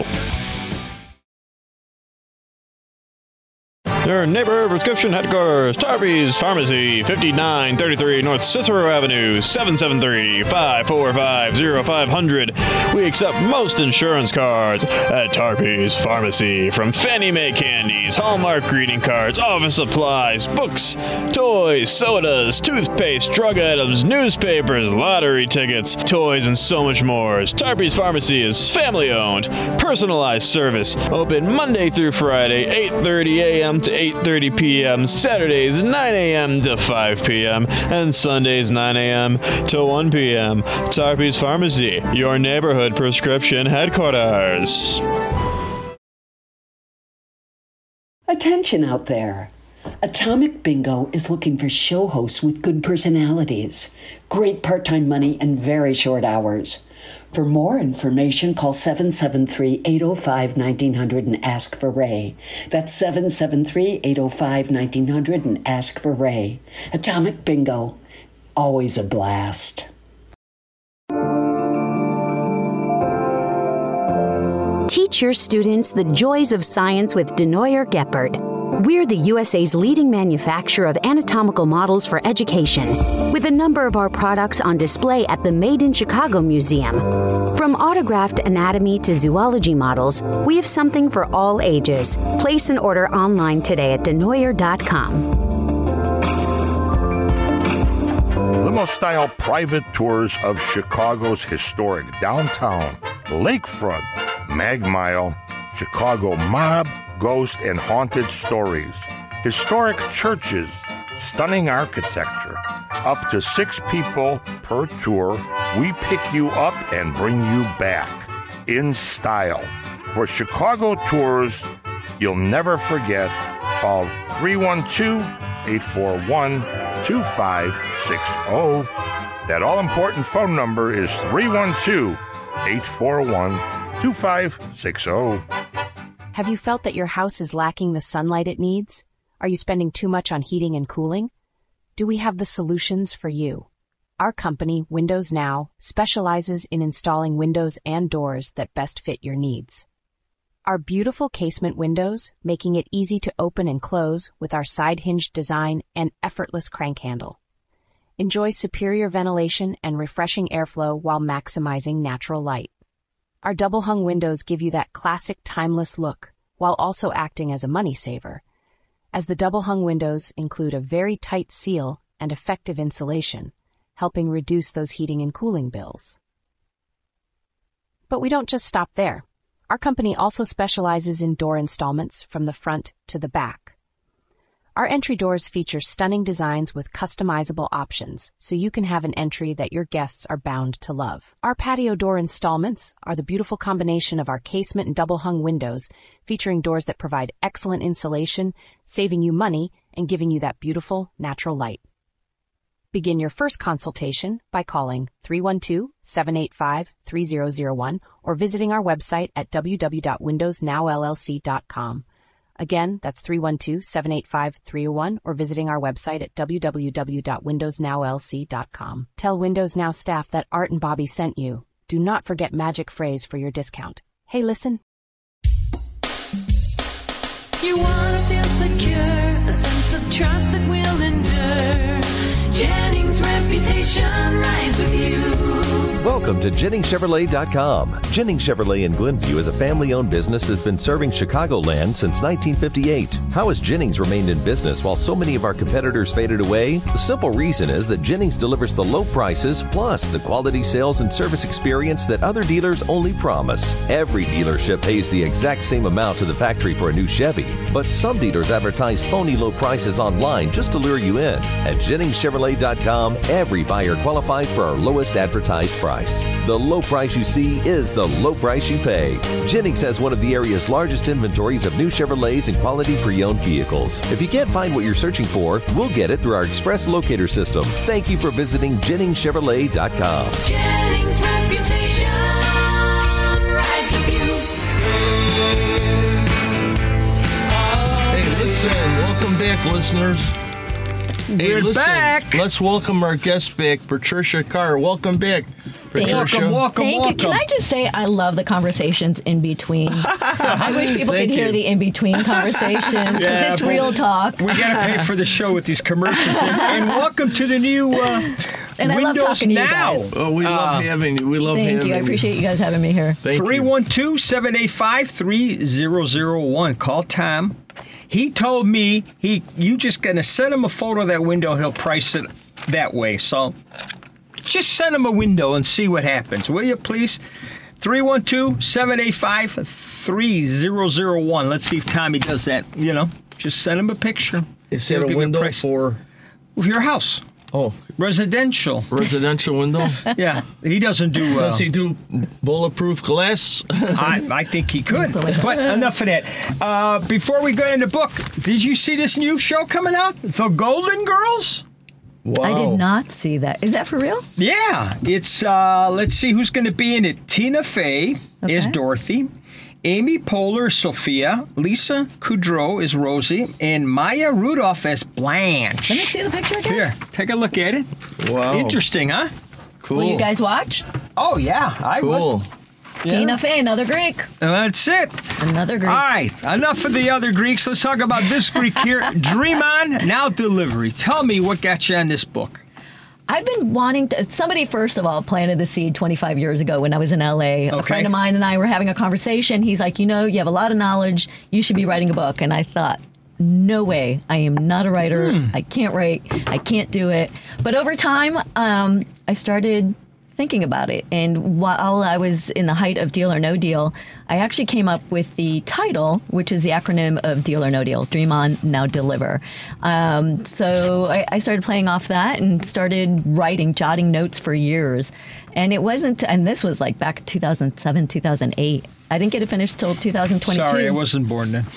Their neighborhood prescription headquarters, Tarby's Pharmacy, fifty-nine thirty-three North Cicero Avenue, seven seven three, five four five, zero five zero zero. We accept most insurance cards at Tarby's Pharmacy. From Fannie Mae candies, Hallmark greeting cards, office supplies, books, toys, sodas, toothpaste, drug items, newspapers, lottery tickets, toys, and so much more. Tarby's Pharmacy is family owned, personalized service, open Monday through Friday, eight thirty a.m. to eight thirty p.m., Saturdays nine a.m. to five p.m., and Sundays nine a.m. to one p.m. Tarby's Pharmacy, your neighborhood prescription headquarters. Attention out there. Atomic Bingo is looking for show hosts with good personalities, great part-time money, and very short hours. For more information, call seven seven three, eight oh five, nineteen hundred and ask for Ray. That's seven seven three, eight oh five, nineteen hundred and ask for Ray. Atomic Bingo. Always a blast. Teach your students the joys of science with Denoyer Geppert. We're the U S A's leading manufacturer of anatomical models for education, with a number of our products on display at the Made in Chicago Museum. From autographed anatomy to zoology models, we have something for all ages. Place an order online today at denoyer dot com. Limo-style private tours of Chicago's historic downtown, lakefront, Mag Mile, Chicago mob, ghost, and haunted stories, historic churches, stunning architecture. Up to six people per tour, we pick you up and bring you back in style. For Chicago tours you'll never forget, call three one two, eight four one, two five six zero. That all-important phone number is three one two, eight four one, two five six zero. Have you felt that your house is lacking the sunlight it needs? Are you spending too much on heating and cooling? Do we have the solutions for you? Our company, Windows Now, specializes in installing windows and doors that best fit your needs. Our beautiful casement windows, making it easy to open and close with our side-hinged design and effortless crank handle. Enjoy superior ventilation and refreshing airflow while maximizing natural light. Our double-hung windows give you that classic timeless look, while also acting as a money saver, as the double-hung windows include a very tight seal and effective insulation, helping reduce those heating and cooling bills. But we don't just stop there. Our company also specializes in door installments from the front to the back. Our entry doors feature stunning designs with customizable options, so you can have an entry that your guests are bound to love. Our patio door installments are the beautiful combination of our casement and double-hung windows, featuring doors that provide excellent insulation, saving you money and giving you that beautiful, natural light. Begin your first consultation by calling three one two, seven eight five, three zero zero one or visiting our website at w w w dot windows now l l c dot com. Again, that's three one two, seven eight five, three zero one or visiting our website at w w w dot windows now l c dot com. Tell Windows Now staff that Art and Bobby sent you. Do not forget magic phrase for your discount. Hey, listen. You want to feel secure, a sense of trust that will endure. Jennings' reputation rides with you. Welcome to Jennings Chevrolet dot com. Jennings Chevrolet in Glenview is a family-owned business that's been serving Chicagoland since nineteen fifty-eight. How has Jennings remained in business while so many of our competitors faded away? The simple reason is that Jennings delivers the low prices plus the quality sales and service experience that other dealers only promise. Every dealership pays the exact same amount to the factory for a new Chevy, but some dealers advertise phony low prices online just to lure you in. At Jennings Chevrolet dot com, every buyer qualifies for our lowest advertised price. The low price you see is the low price you pay. Jennings has one of the area's largest inventories of new Chevrolets and quality pre-owned vehicles. If you can't find what you're searching for, we'll get it through our express locator system. Thank you for visiting Jennings Chevrolet dot com. Jennings' reputation rides with you. Hey, listen, welcome back, listeners. Hey, We're listen, back. Let's welcome our guest back, Patricia Carr. Welcome back, Patricia. Welcome, welcome, Thank welcome. you. Can I just say I love the conversations in between. I wish people Thank could hear you. the in between conversations because Yeah, it's but real talk. We got to pay for the show with these commercials. And, and welcome to the new uh, And I love Windows talking to you Now. guys. Oh, we love Uh, having you. We love Thank having you. I appreciate you guys having me here. Thank three you. one two, seven eight five, three zero zero one. Call Tom. He told me he you just gonna send him a photo of that window, he'll price it that way. So just send him a window and see what happens, will you please? three one two, seven eight five, three zero zero one. Let's see if Tommy does that, you know. Just send him a picture. Is He'll that a give you window price. for Of your house. oh Residential. residential window? Yeah. He doesn't do uh, Does he do bulletproof glass? I, I think he could. But enough of that. Uh, before we go in the book, did you see this new show coming out? The Golden Girls? Wow. I did not see that. Is that for real? Yeah. It's, uh, let's see who's going to be in it. Tina Fey is Okay. Dorothy. Amy Poehler, Sophia. Lisa Kudrow is Rosie. And Maya Rudolph as Blanche. Let me see the picture again. Here, take a look at it. Wow. Interesting, huh? Cool. Will you guys watch? Oh, yeah. I Cool. would. Tina Fey, another Greek. And that's it. Another Greek. All right, enough of the other Greeks. Let's talk about this Greek here. Dream On, Now Delivery. Tell me what got you on this book. I've been wanting to. Somebody, first of all, planted the seed twenty-five years ago when I was in L A. Okay. A friend of mine and I were having a conversation. He's like, you know, you have a lot of knowledge. You should be writing a book. And I thought, no way. I am not a writer. Hmm. I can't write. I can't do it. But over time, um, I started thinking about it. And while I was in the height of Deal or No Deal, I actually came up with the title, which is the acronym of Deal or No Deal, Dream On, Now Deliver. Um, so I, I started playing off that and started writing, jotting notes for years. And it wasn't, and this was like back two thousand seven, two thousand eight. I didn't get it finished till two thousand twenty-two. Sorry, I wasn't born then.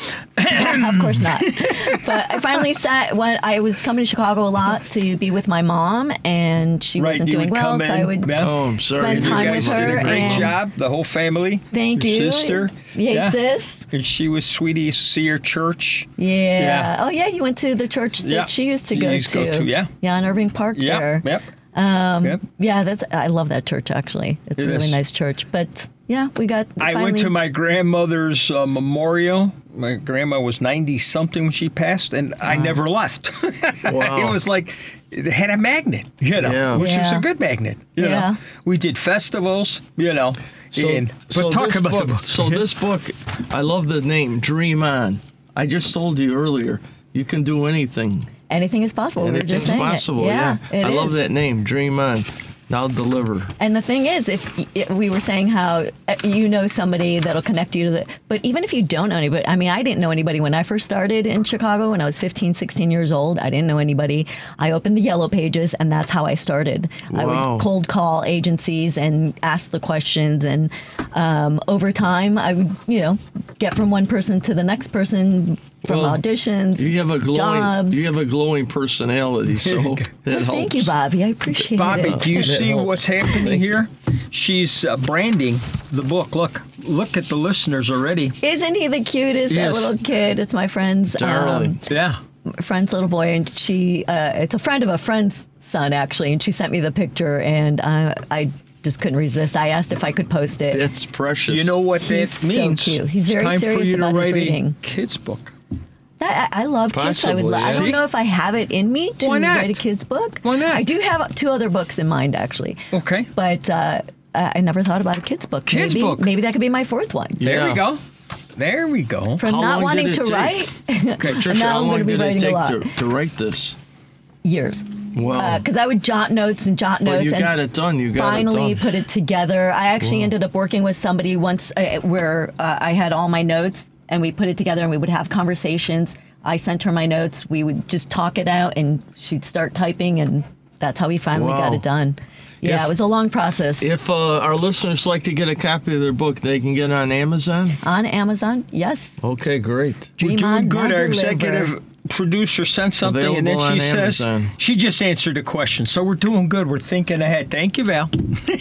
Of course not. But I finally sat when I was coming to Chicago a lot to be with my mom, and she Right, wasn't you doing would well, come so in, I would yeah. Oh, I'm sorry. spend You time guys with her. did a great and job, the whole family. Thank your you. sister. Yay, sis. And she was sweetie used to see her church. Yeah. Yeah. Oh, yeah. You went to the church that Yeah. she used to You go used to to. go to, yeah. Yeah, in Irving Park Yep, there. yep. Um, Yep. Yeah, that's. I love that church. Actually, it's It a really is. nice church. But yeah, we got. I finally, went to my grandmother's uh, memorial. My grandma was ninety something when she passed, and I never left. Wow. It was like it had a magnet, you know, Yeah. which was Yeah. a good magnet. You Yeah. know, we did festivals, you know. So, and, but so talk this about book, the book. So this book, I love the name, Dream On. I just told you earlier, you can do anything. Anything is possible. we were Anything's just saying possible, it. yeah. it I love is. that name, Dream On, Now Deliver. And the thing is, if, if we were saying how uh, you know somebody that'll connect you to the, but even if you don't know anybody, I mean, I didn't know anybody when I first started in Chicago when I was fifteen, sixteen years old. I didn't know anybody. I opened the Yellow Pages, and that's how I started. I Wow. would cold call agencies and ask the questions, and um, over time, I would, you know, get from one person to the next person from Well, auditions, You have a glowing, jobs. you have a glowing personality, so that helps. Thank you, Bobby. I appreciate Bobby, it. do you That see helps. what's happening Thank here? She's uh, branding the book. Look, look at the listeners already. Isn't he the cutest, Yes. that little kid? It's my friend's Darling. um, Yeah. friend's little boy, and she uh, it's a friend of a friend's son actually, and she sent me the picture, and uh, I just couldn't resist. I asked if I could post it. That's precious. You know what that He's so means? cute. He's very it's time for serious you to about his write reading. a kids book. That I, I love kids. I would. Possibly, lo- I yeah. don't know if I have it in me to Why not? write a kids book. Why not? I do have two other books in mind actually. Okay. But uh, I I never thought about a kids book. Kids maybe, book. Maybe that could be my fourth one. There we Yeah. go. There we go. From How not long wanting did to it take? write, Okay, Trisha, now how I'm long going to be did it writing a take lot. to, to write this? Years. Wow. Because I would jot notes and jot notes. But you and got it done. You got finally it done. put it together. I actually ended up working with somebody once uh, where uh, I had all my notes, and we put it together, and we would have conversations. I sent her my notes. We would just talk it out, and she'd start typing, and that's how we finally got Wow. it done. Yeah, If- it was a long process. If uh, our listeners like to get a copy of their book, they can get it on Amazon. On Amazon, yes. Okay, great. Dream We're doing on, good. now Our deliver. executive producer sent something, and then Available she on says Amazon. she just answered a question. So we're doing good. We're thinking ahead. Thank you, Val.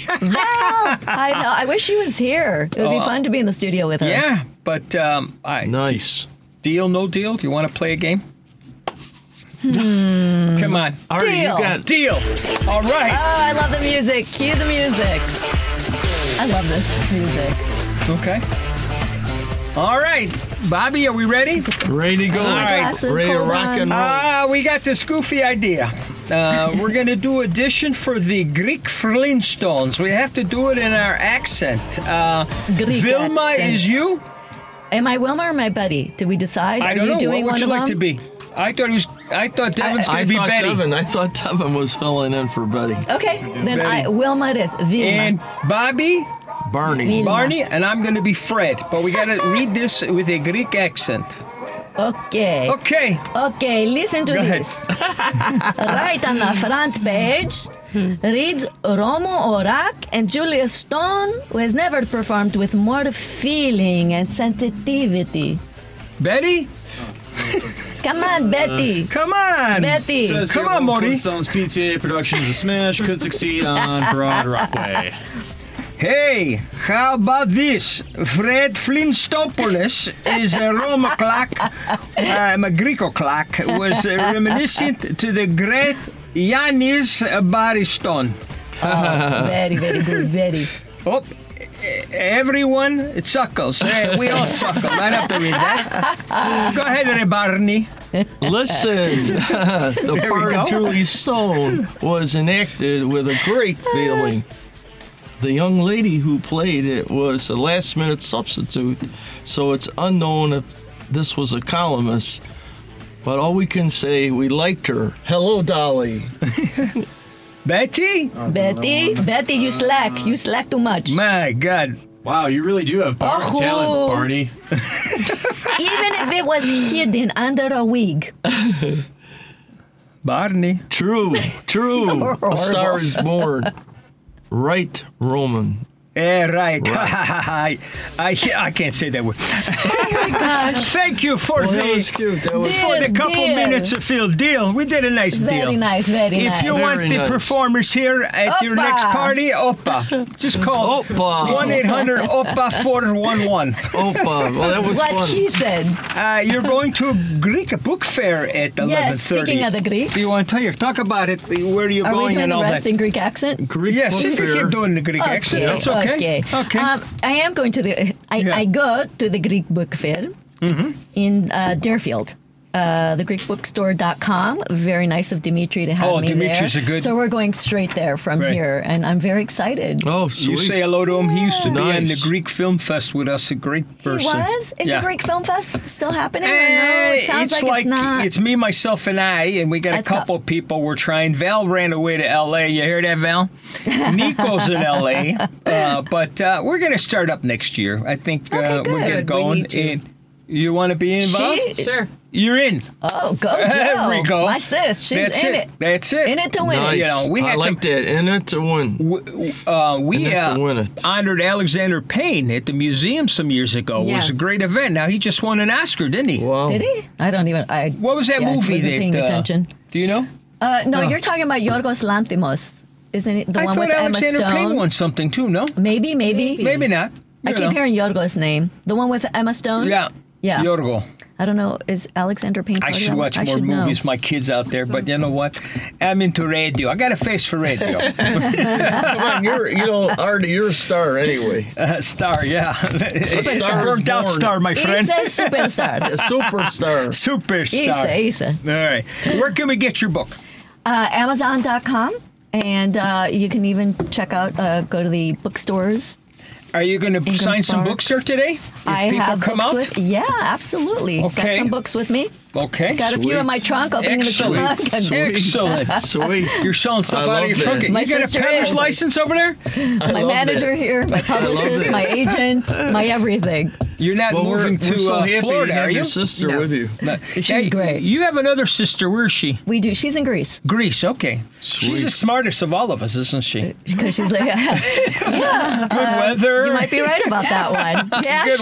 Val, I know. I wish she was here. It would be Oh, fun to be in the studio with her. Yeah, but um, I, Nice. deal, no deal. Do you want to play a game? Come on. All right, Deal. you got Deal. All right. Oh, I love the music. Cue the music. I love this music. Okay. All right. Bobby, are we ready? ready to go. All right. Glasses, Ready to hold rock on. and roll. Ah, we got this goofy idea. Uh, we're going to do audition for the Greek Flintstones. We have to do it in our accent. Uh, Greek Vilma accent. is you? Am I Wilma or my Betty? Did we decide? I Are don't you know. doing What would one you of like to them? be? I thought it was. I thought Devin's I- going I to be thought Betty. Devin. I thought Devin was filling in for Betty. Okay, then Betty. I Wilma it is. Vilma. And Bobby, Barney. Vilma. Barney, and I'm going to be Fred. But we got to read this with a Greek accent. Okay. Okay. Okay, listen to Go ahead. this. Right on the front page reads Romo Orak and Julia Stone, who has never performed with more feeling and sensitivity. Betty, Come on, Betty. come on. Betty. Says Come here, on, Rolling Morty. Flintstones P T A Productions of Smash could succeed on Broad Rockway. Hey, how about this? Fred Flintstopoulos is a Roma clock, um, a Greco clock, was uh, reminiscent to the great Yanis Bariston. Oh, very, very good, very. Oh, Everyone, it suckles. Eh, we all suckle. I don't have to read that. Go ahead, Ray Barney. Listen, the There we part go. of Julie Stone was enacted with a great feeling. The young lady who played it was a last-minute substitute, so it's unknown if this was a columnist. But all we can say, we liked her. Hello, Dolly. Betty? Betty, Betty, you slack. You slack too much. My God. Wow, you really do have bar Oh. talent, Barney. Even if it was hidden under a wig. Barney. True, true. Horrible. A star is born. Right, Roman. Yeah, right. I, I I can't say that word. Oh my gosh. Thank you for Well, the that was cute. That was for the Deal, couple deal. minutes of Phil deal. We did a nice deal. Very nice, very If nice. you want Very the nice. performers here at your Oppa. next party, Oppa. Just call Oppa. one eight hundred Oppa four one one. Opa. Well, that was What fun. he said. Uh, you're going to a Greek book fair at eleven Yes, thirty. speaking of the Greeks. Do you want to tell you? Talk about it. Where are you Are we going doing and the all rest that? in Greek accent? Greek Yes, book you can fair. keep doing the Greek accent. That's okay. Okay. Okay. Um, I am going to the. I, Yeah. I go to the Greek Book Fair in uh, Deerfield. Uh, the greek bookstore dot com. Very nice of Dimitri to have Oh, me Dimitri's there. a good- So we're going straight there from Right. here, and I'm very excited. Oh, sweet. You say hello to him. He used to be on the Nice. Greek Film Fest with us. A great He person. was? Is Yeah. the Greek Film Fest still happening? or no, Eh, it sounds it's like, it's not. it's me, myself, and I, and we got That's a couple tough. people we're trying. Val ran away to L A. You hear that, Val? Nico's in L A. Uh, but uh, we're going to start up next year. I think uh, Okay, we're good. getting We going. need to. And you want to be involved? She- Sure. You're in. Oh, go, There Joe. we go. My sis, she's That's in it. it. That's it. In it to win Nice. it. You know, we I had some- like that. In it to win. W- Uh, we And then to uh, win it. honored Alexander Payne at the museum some years ago. It was Yes. a great event. Now, he just won an Oscar, didn't he? Wow. Did he? I don't even. I. What was that yeah, I movie wasn't that... paying uh, attention. Do you know? Uh, no, Oh. you're talking about Yorgos Lanthimos, isn't it? The I one thought with Alexander Emma Stone. Payne won something, too, no? Maybe, maybe. Maybe not. I You keep know. hearing Yorgos' name. The one with Emma Stone. Yeah. Yeah. Yorgo. I don't know. Is Alexander Payne? I part of should that? watch I more should know. movies, my kids out there, but you know what? I'm into radio. I got a face for radio. Come on, you're, you know, Artie, you're a star anyway. uh, star, yeah. It's a star is burnt out born. star, my He's friend. a superstar. A superstar. Superstar. He's a, he's a. All right. Where can we get your book? Uh, Amazon dot com. And uh, you can even check out, uh, go to the bookstores. Are you going to Ingram sign some Spark. books there today? If I people have come books out? with. Yeah, absolutely. Okay. Got some books with me. Okay. Got a few in my trunk. Opening the Excellent. trunk. Excellent. Sweet. You're selling stuff I out of love your that. trunk. My You got a sister peddler's is. license over there? I My love manager that. here, my publicist, that. my agent, my everything. You're not Well, moving we're, to we're so uh, happy Florida, to have are you? your sister No. with you. No. She's Hey, great. You have another sister. Where is she? We do. She's in Greece Greece. Okay. She's the Sweet. smartest of all of us, isn't she? because she's like, yeah, Good weather. you might be right about that one. Yeah, Good she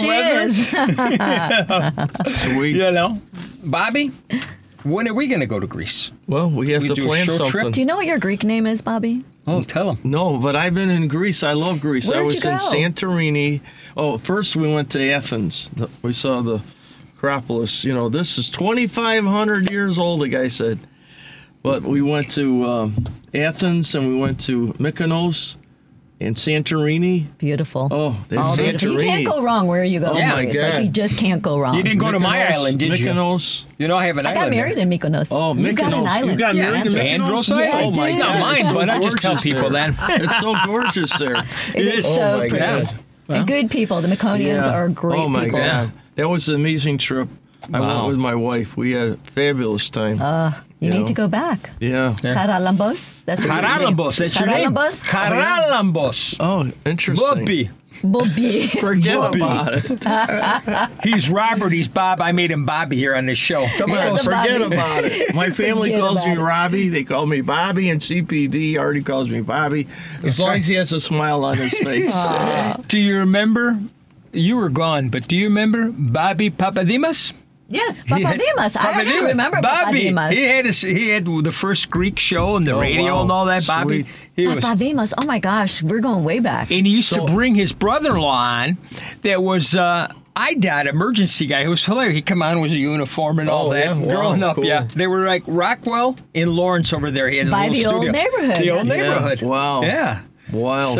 weather. is. Sweet. You know, Bobby. When are we going to go to Greece? Well, we have We to do a plan short trip? something. Do you know what your Greek name is, Bobby? Oh, tell them. No, but I've been in Greece. I love Greece. I Where'd was you in go? Santorini. Oh, first we went to Athens. The- We saw the Acropolis. You know, this is twenty-five hundred years old, the guy said. But we went to um, Athens and we went to Mykonos and Santorini. Beautiful. Oh, there's All beautiful. You can't Santorini. go wrong where you go. Oh, in my Greece. Like, God. you just can't go wrong. You didn't go to my Mykonos, island, did you? Mykonos. You know, I have an I island got married there. in Mykonos. Oh, You got an Mykonos. island. You got Yeah, married in Andros. Andros Mykonos? Island? Oh, my It's not God, mine, it's so but I just tell gorgeous people there. that. It's so gorgeous there. It is Oh, so my pretty. God. And good people. The Myconians Yeah. are great Oh my people. God, that was an amazing trip. I Wow. went with my wife. We had a fabulous time. Uh, you You need know? to go back. yeah. Karalambos. That's your name. Karalambos, that's your name. Karalambos. Karalambos. Oh, interesting. Bobby. Bobby. Forget Bobby. about it. He's Robert, he's Bob. I made him Bobby here on this show. Come Yeah, on, the forget Bobby. about it. My family Forget calls me about it. Robbie. They call me Bobby, and C P D already calls me Bobby. As That's long right. as he has a smile on his face. Do you remember? You were gone, but do you remember Bobby Papadimas? Yes. He had- Papadimas. I actually Papadimas. remember Bobby. Papadimas. He had his, he had the first Greek show on the Oh, radio wow. and all that. Bobby. Sweet. He was, Papadimas. Oh my gosh, we're going way back. and he used So- to bring his brother-in-law on. That was uh, I D O T emergency guy. It was hilarious. He come on with a uniform and all Oh, that. yeah? Wow, Growing up, cool. yeah, they were like Rockwell in Lawrence over there. He had his By little the old studio. neighborhood. The old Yeah, neighborhood. wow. Yeah. Wow. So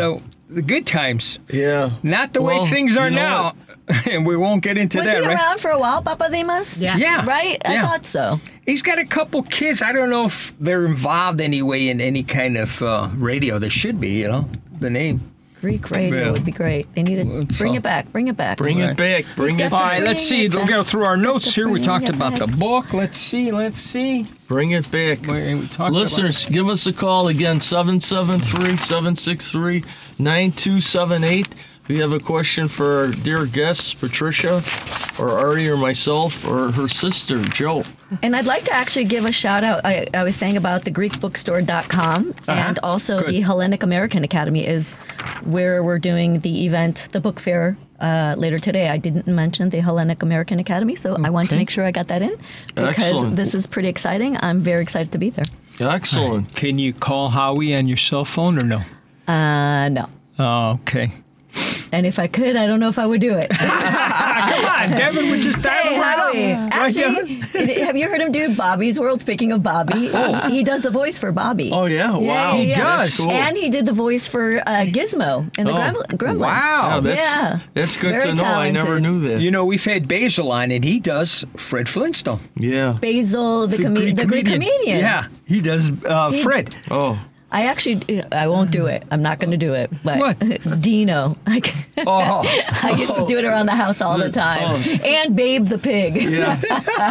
the good times. Yeah. Not the Well, way things are you know now. And we won't get into Was that, he right? around for a while, Papa Dimas? Yeah. Yeah. Right? I Yeah. thought so. He's got a couple kids. I don't know if they're involved anyway in any kind of uh, radio. They should be, you know, the name. Greek radio Yeah. would be great. They need to bring so- it back. Bring it back. Bring it back. Bring it All right, back. let's see. Bring it We'll go back. through our notes Let's here. We bring talked it about back. the book. Let's see. Let's see. Bring it back. We we talked Listeners, give us a call again, seven seven three, seven six three, nine two seven eight. If you have a question for our dear guests, Patricia, or Artie, or myself, or her sister, Joe. And I'd like to actually give a shout out. I, I was saying about the Greek Bookstore dot com, and also Good. the Hellenic American Academy is where we're doing the event, the book fair, uh, later today. I didn't mention the Hellenic American Academy, so I wanted to Okay. make sure I got that in because Excellent. this is pretty exciting. I'm very excited to be there. Excellent. Can you call Howie on your cell phone or no? Uh, no. Oh, okay. And if I could, I don't know if I would do it. Come on, Devin would just dive Hey, him right up. Howie. Right, Actually, Devin? have you heard him do Bobby's World? Speaking of Bobby, he, he does the voice for Bobby. Oh, yeah? Wow. He yeah. does. That's cool. And he did the voice for uh, Gizmo in the Oh. Gremlin. Gremlin. Wow. Wow, that's, Yeah. that's good Very to know. I never talented. knew that. You know, we've had Basil on, and he does Fred Flintstone. Yeah. Basil, the, com- the Greek comedian. Yeah, he does uh, He- Fred. Oh. I actually, I won't do it. I'm not going to do it. But What? Dino. I, c- Oh. I used to do it around the house all the time. And Babe the pig. Yeah.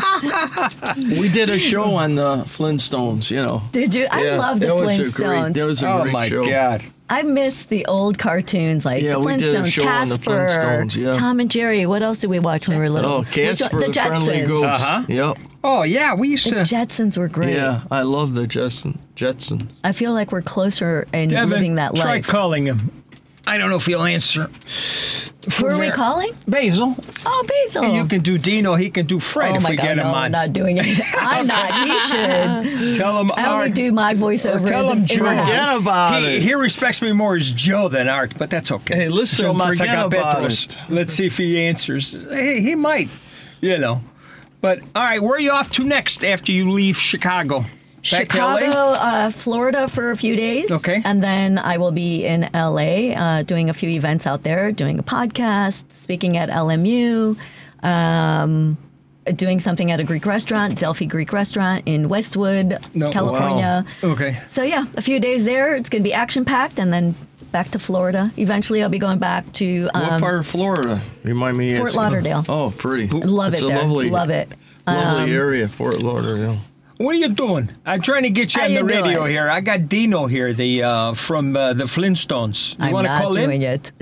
We did a show on the Flintstones, you know. Did you? I Yeah, love the that was a Flintstones. great, that was a Oh, great my show. God. I miss the old cartoons like Yeah, the we did a Flintstones, show on the Casper, Flintstones, yeah. Tom and Jerry. What else did we watch when we were little? Oh, Which Casper, one- the, the friendly Jetsons. ghost. Uh-huh. Yep. Oh, yeah, we used The to. Jetsons were great. Yeah, I love the Jetson, Jetsons. I feel like we're closer in Devin, living that try life. calling him. I don't know if he'll answer. Who are we there. calling? Basil. Oh, Basil. And you can do Dino. He can do Fred oh if my we God, get him no, on. I'm not doing it. I'm not. He should. Tell him I only Art. do my voiceover. Tell in- him in Joe. the house. Forget about he, it. he respects me more as Joe than Art, but that's okay. Hey, listen, So más forget acá about Petros. it. Let's see if he answers. Hey, he might, you know. But all right, where are you off to next after you leave Chicago? Back to L A? Chicago, uh, Florida for a few days. Okay. And then I will be in L A uh, doing a few events out there, doing a podcast, speaking at L M U, um, doing something at a Greek restaurant, Delphi Greek Restaurant in Westwood, No, California. Okay. So, yeah, a few days there. It's going to be action packed and then back to Florida. Eventually, I'll be going back to um, What part of Florida? Remind me. Fort asking. Lauderdale. Oh, pretty. Love it's it a there. Lovely, Love it. Lovely Um, area, Fort Lauderdale. What are you doing? I'm trying to get you How on the you radio doing? here. I got Dino here, the uh, from uh, the Flintstones. You I'm want to not call doing in? it.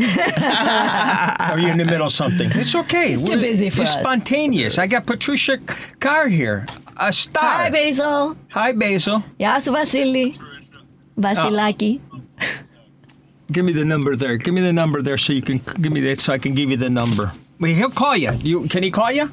Are you in the middle of something? It's okay. It's too We're- busy for It's us. spontaneous. I got Patricia Carr here, a star. Hi, Basil. Hi, Basil. Yasu Vasili. Vasilaki. Give me the number there. Give me the number there so you can give me that so I can give you the number. Wait, he'll call you. You can he call you?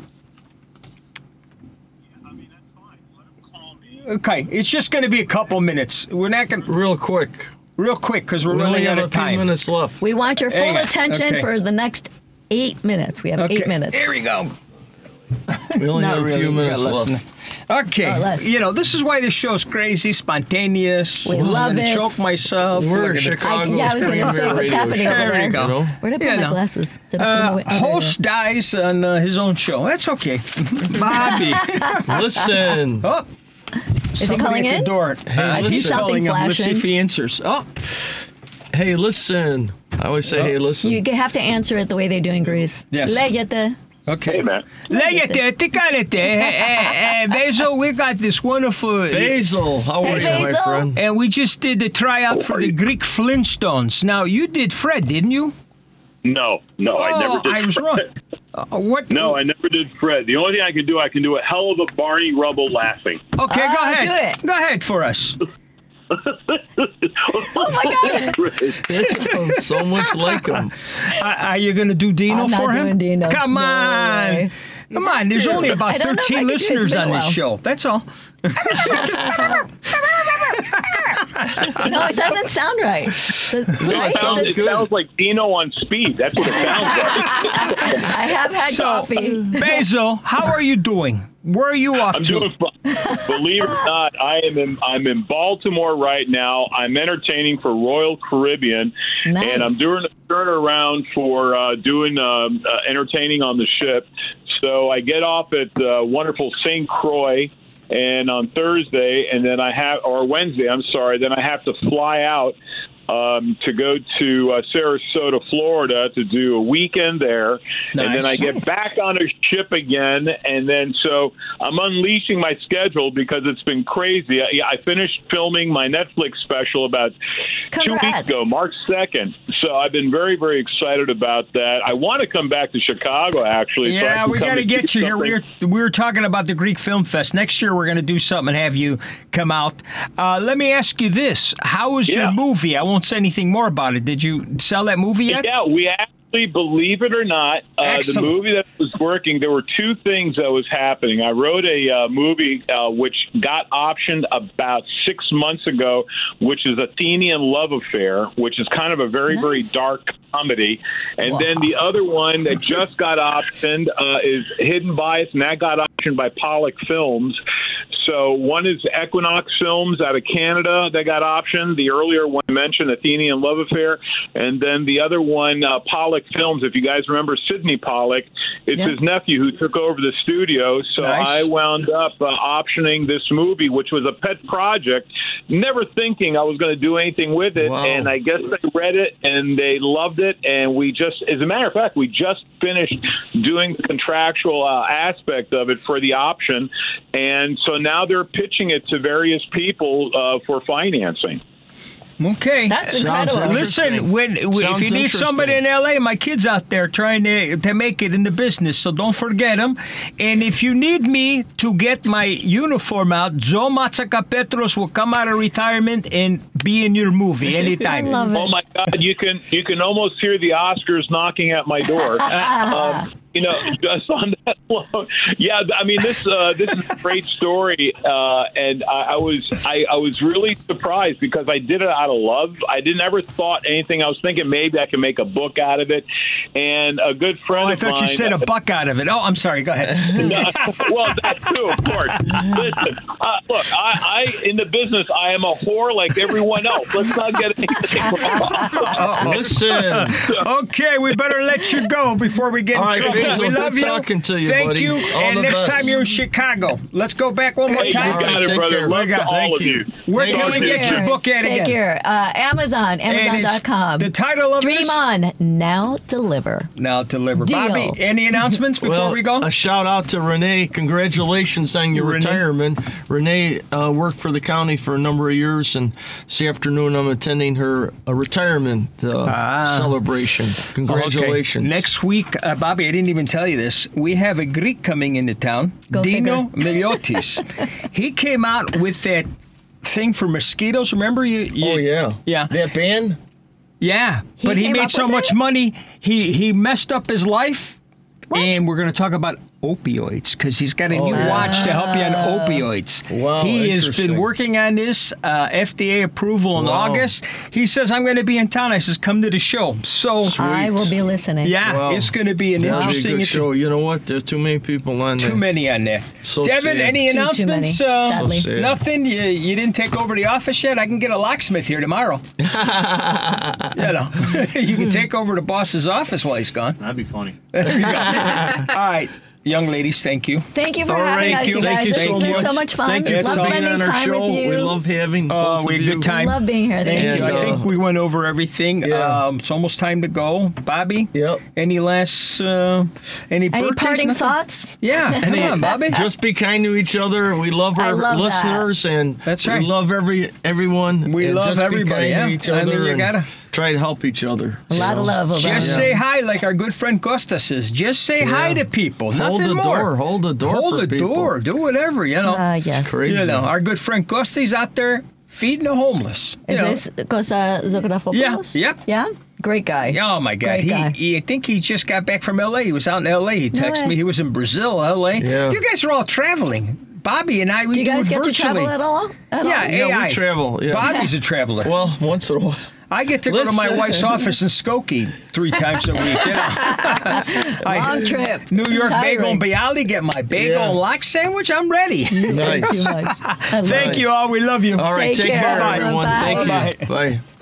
Okay, it's just going to be a couple minutes. We're not going to real quick, real quick because we're We only running have out a of few time. minutes left. We want your full Hang on. attention Okay. for the next eight minutes. We have Okay, eight minutes. Here we go. We only Not have a really, few we minutes got less left. than- Okay, Oh, less. you know this is why this show's crazy, spontaneous. We I'm love gonna it. choke myself. We're Look at it. Chicago's I- yeah, I was gonna premier say, what's radio happening show, over There there? you go. you know? Where'd I put Yeah, my no. glasses? Did I put them Uh, away? Oh, there they host dies on uh, his own show. That's okay. Bobby. Listen. Oh. Is he Somebody calling at in? the door. Hey, Uh, listen. he's calling him. Let's see flashing. if he answers. Oh, Hey, listen. I always say, hey, listen. You have to answer it the way they do in Greece. Yes. Λέγεται. okay. Hey, man. Λέγεται, τι κάνετε? Hey, Basil, we got this wonderful... Basil, how Hey, are you, my Basil. friend? And we just did the tryout for the Greek Flintstones. Now, you did Fred, didn't you? No, no, I never Oh, did. I was Fred. wrong. Uh, what? No, I never did Fred. The only thing I can do, I can do a hell of a Barney Rubble laughing. Okay, go Uh, ahead. do it. Go ahead for us. Oh my God. It's so much like him. Uh, are you going to do Dino I'm not for him? doing Dino. Come No on. way. Come on, there's only about I don't know if I thirteen could do it. It's listeners been a on this while. show. That's all. No, it doesn't sound right. Does- No, right? it, sounds, Does- it sounds like Dino on speed. That's what it sounds like. I have had So, coffee. Basil, how are you doing? Where are you off I'm to? doing fine. Believe it or not, I am in I'm in Baltimore right now. I'm entertaining for Royal Caribbean, Nice. and I'm doing a turnaround for uh, doing um, uh, entertaining on the ship. So I get off at uh, wonderful Saint Croix, and on Thursday, and then I have or Wednesday. I'm sorry. Then I have to fly out. Um, to go to uh, Sarasota, Florida, to do a weekend there, and then I get Nice. back on a ship again, and then so I'm unleashing my schedule because it's been crazy. I, I finished filming my Netflix special about two Congrats. weeks ago, March second. So I've been very, very excited about that. I want to come back to Chicago, actually. so I Yeah, can we come got to and get do you here. We were, something. we were talking about the Greek Film Fest. Next year, we're going to do something and have you come out. Uh, let me ask you this. How was Yeah. your movie? I won't say anything more about it. Did you sell that movie yet? Yeah, we actually, believe it or not, uh, the Excellent. movie that was working, there were two things that was happening. I wrote a uh, movie uh, which got optioned about six months ago, which is Athenian Love Affair, which is kind of a very, very dark comedy. And then the other one that just got optioned uh, is Hidden Bias, and that got optioned by Pollock Films. So one is Equinox Films out of Canada that got optioned. The earlier one mentioned, Athenian Love Affair. And then the other one, uh, Pollock Films. If you guys remember Sidney Pollock, it's Yeah. his nephew who took over the studio. So Nice. I wound up uh, optioning this movie, which was a pet project, never thinking I was going to do anything with it. Wow. And I guess they read it and they loved it. And we just, as a matter of fact, we just finished doing the contractual uh, aspect of it for the option. And so now they're pitching it to various people uh, for financing. Okay. That's Sounds incredible. interesting. Listen, when, when if Sounds you need somebody in interesting. L A, my kid's out there trying to to make it in the business, so don't forget them. And if you need me to get my uniform out, Joe Matsakapetros will come out of retirement and be in your movie anytime. I love it. Oh my God! You can you can almost hear the Oscars knocking at my door. um, you know, just on that alone. Yeah, I mean this uh, this is a great story, uh, and I, I was I, I was really surprised because I did it out of love. I didn't ever thought anything. I was thinking maybe I could make a book out of it, and a good friend Oh, I of thought mine. you said a buck out of it. Oh, I'm sorry. Go ahead. No, well, that too, of course. Listen, uh, look, I, I in the business, I am a whore like everyone else. Let's not get anything wrong. Listen. Okay, we better let you go before we get All in right, trouble. Basil, we good love you. talking to you, Thank buddy. you. All and the next best. time you're in Chicago, let's go back one more Hey, you time. got it, Take brother. care. Love to Thank all of you. you. Where Talk can we to get you. your book at Take again? care. Uh, Amazon, And Amazon it's- dot com. The title of Dream this? on, now deliver. Now deliver. Deal. Bobby, any announcements before Well, we go? a shout out to Renee. Congratulations on your Renee. retirement. Renee uh, worked for the county for a number of years, and this afternoon I'm attending her uh, retirement uh, Ah. celebration. Congratulations. Okay. Next week, uh, Bobby, I didn't even tell you this. We have a Greek coming into town, Go Dino figure. Miliotis. He came out with that thing for mosquitoes. Remember you? you Oh, yeah. Yeah. That band? Yeah, He but he came made up so with much it? money, he he messed up his life. And we're going to talk about opioids because he's got a new yeah. watch to help you on opioids. Wow, he has interesting. been working on this uh, F D A approval in Wow. August. He says, I'm going to be in town. I says, come to the show. So, I will be listening. yeah, Wow. it's going to be an That'll be a interesting good show. You know what? There's too many people on there. Too many on there. So Devin, sad. any Too- too announcements? many, uh, sadly. So sad. Nothing? You, you didn't take over the office yet? I can get a locksmith here tomorrow. you know, you can take over the boss's office while he's gone. That'd be funny. There you go. All right, young ladies, thank you. Thank you for All having right, us, you thank guys. you It's so been much. so much fun. Thank you Love for being spending on our time show. with you. We love having Oh, both we of had a you. good time. Love being here. Thank And, you. I uh, think we went over everything. Yeah. Um, it's almost time to go. Bobby? Yep. Any last, uh, any Any birthdays? parting Nothing? thoughts? Yeah, come on, Bobby. Just be kind to each other. We love I our love that. listeners, and That's right. we love every everyone. We and love just everybody, Be kind yeah. to each I other mean, you and gotta- try to help each other. A lot of love around. Just Yeah. say hi, like our good friend Costa says. Just say hi Yeah. to people. Hold Nothing the more. door. Hold the door. Hold for the people. door. Do whatever, you know. Uh, yes. Crazy. You know, our good friend Costa's out there feeding the homeless. You Is know. this Kosta Zografopoulos? Yeah, yep. Yeah? Great guy. Oh my God! Great He, guy. he, I think he just got back from L A. He was out in L A. He No texted way. me. He was in Brazil, L A. Yeah. You guys are all traveling. Bobby and I, we do you guys it get virtually. to travel at all? At yeah, all? A I. Yeah, we travel. Yeah. Bobby's a traveler. Well, once in a while. I get to go to my Listen. wife's office in Skokie three times a week. You know? Long I, trip. New York Tiring. Bagel and Bialy, get my bagel Yeah. and lox sandwich. I'm ready. Nice. Too much. I love Thank it. you all. We love you. All right, Take take, care. care, everyone. Bye. Thank Bye. you. Bye.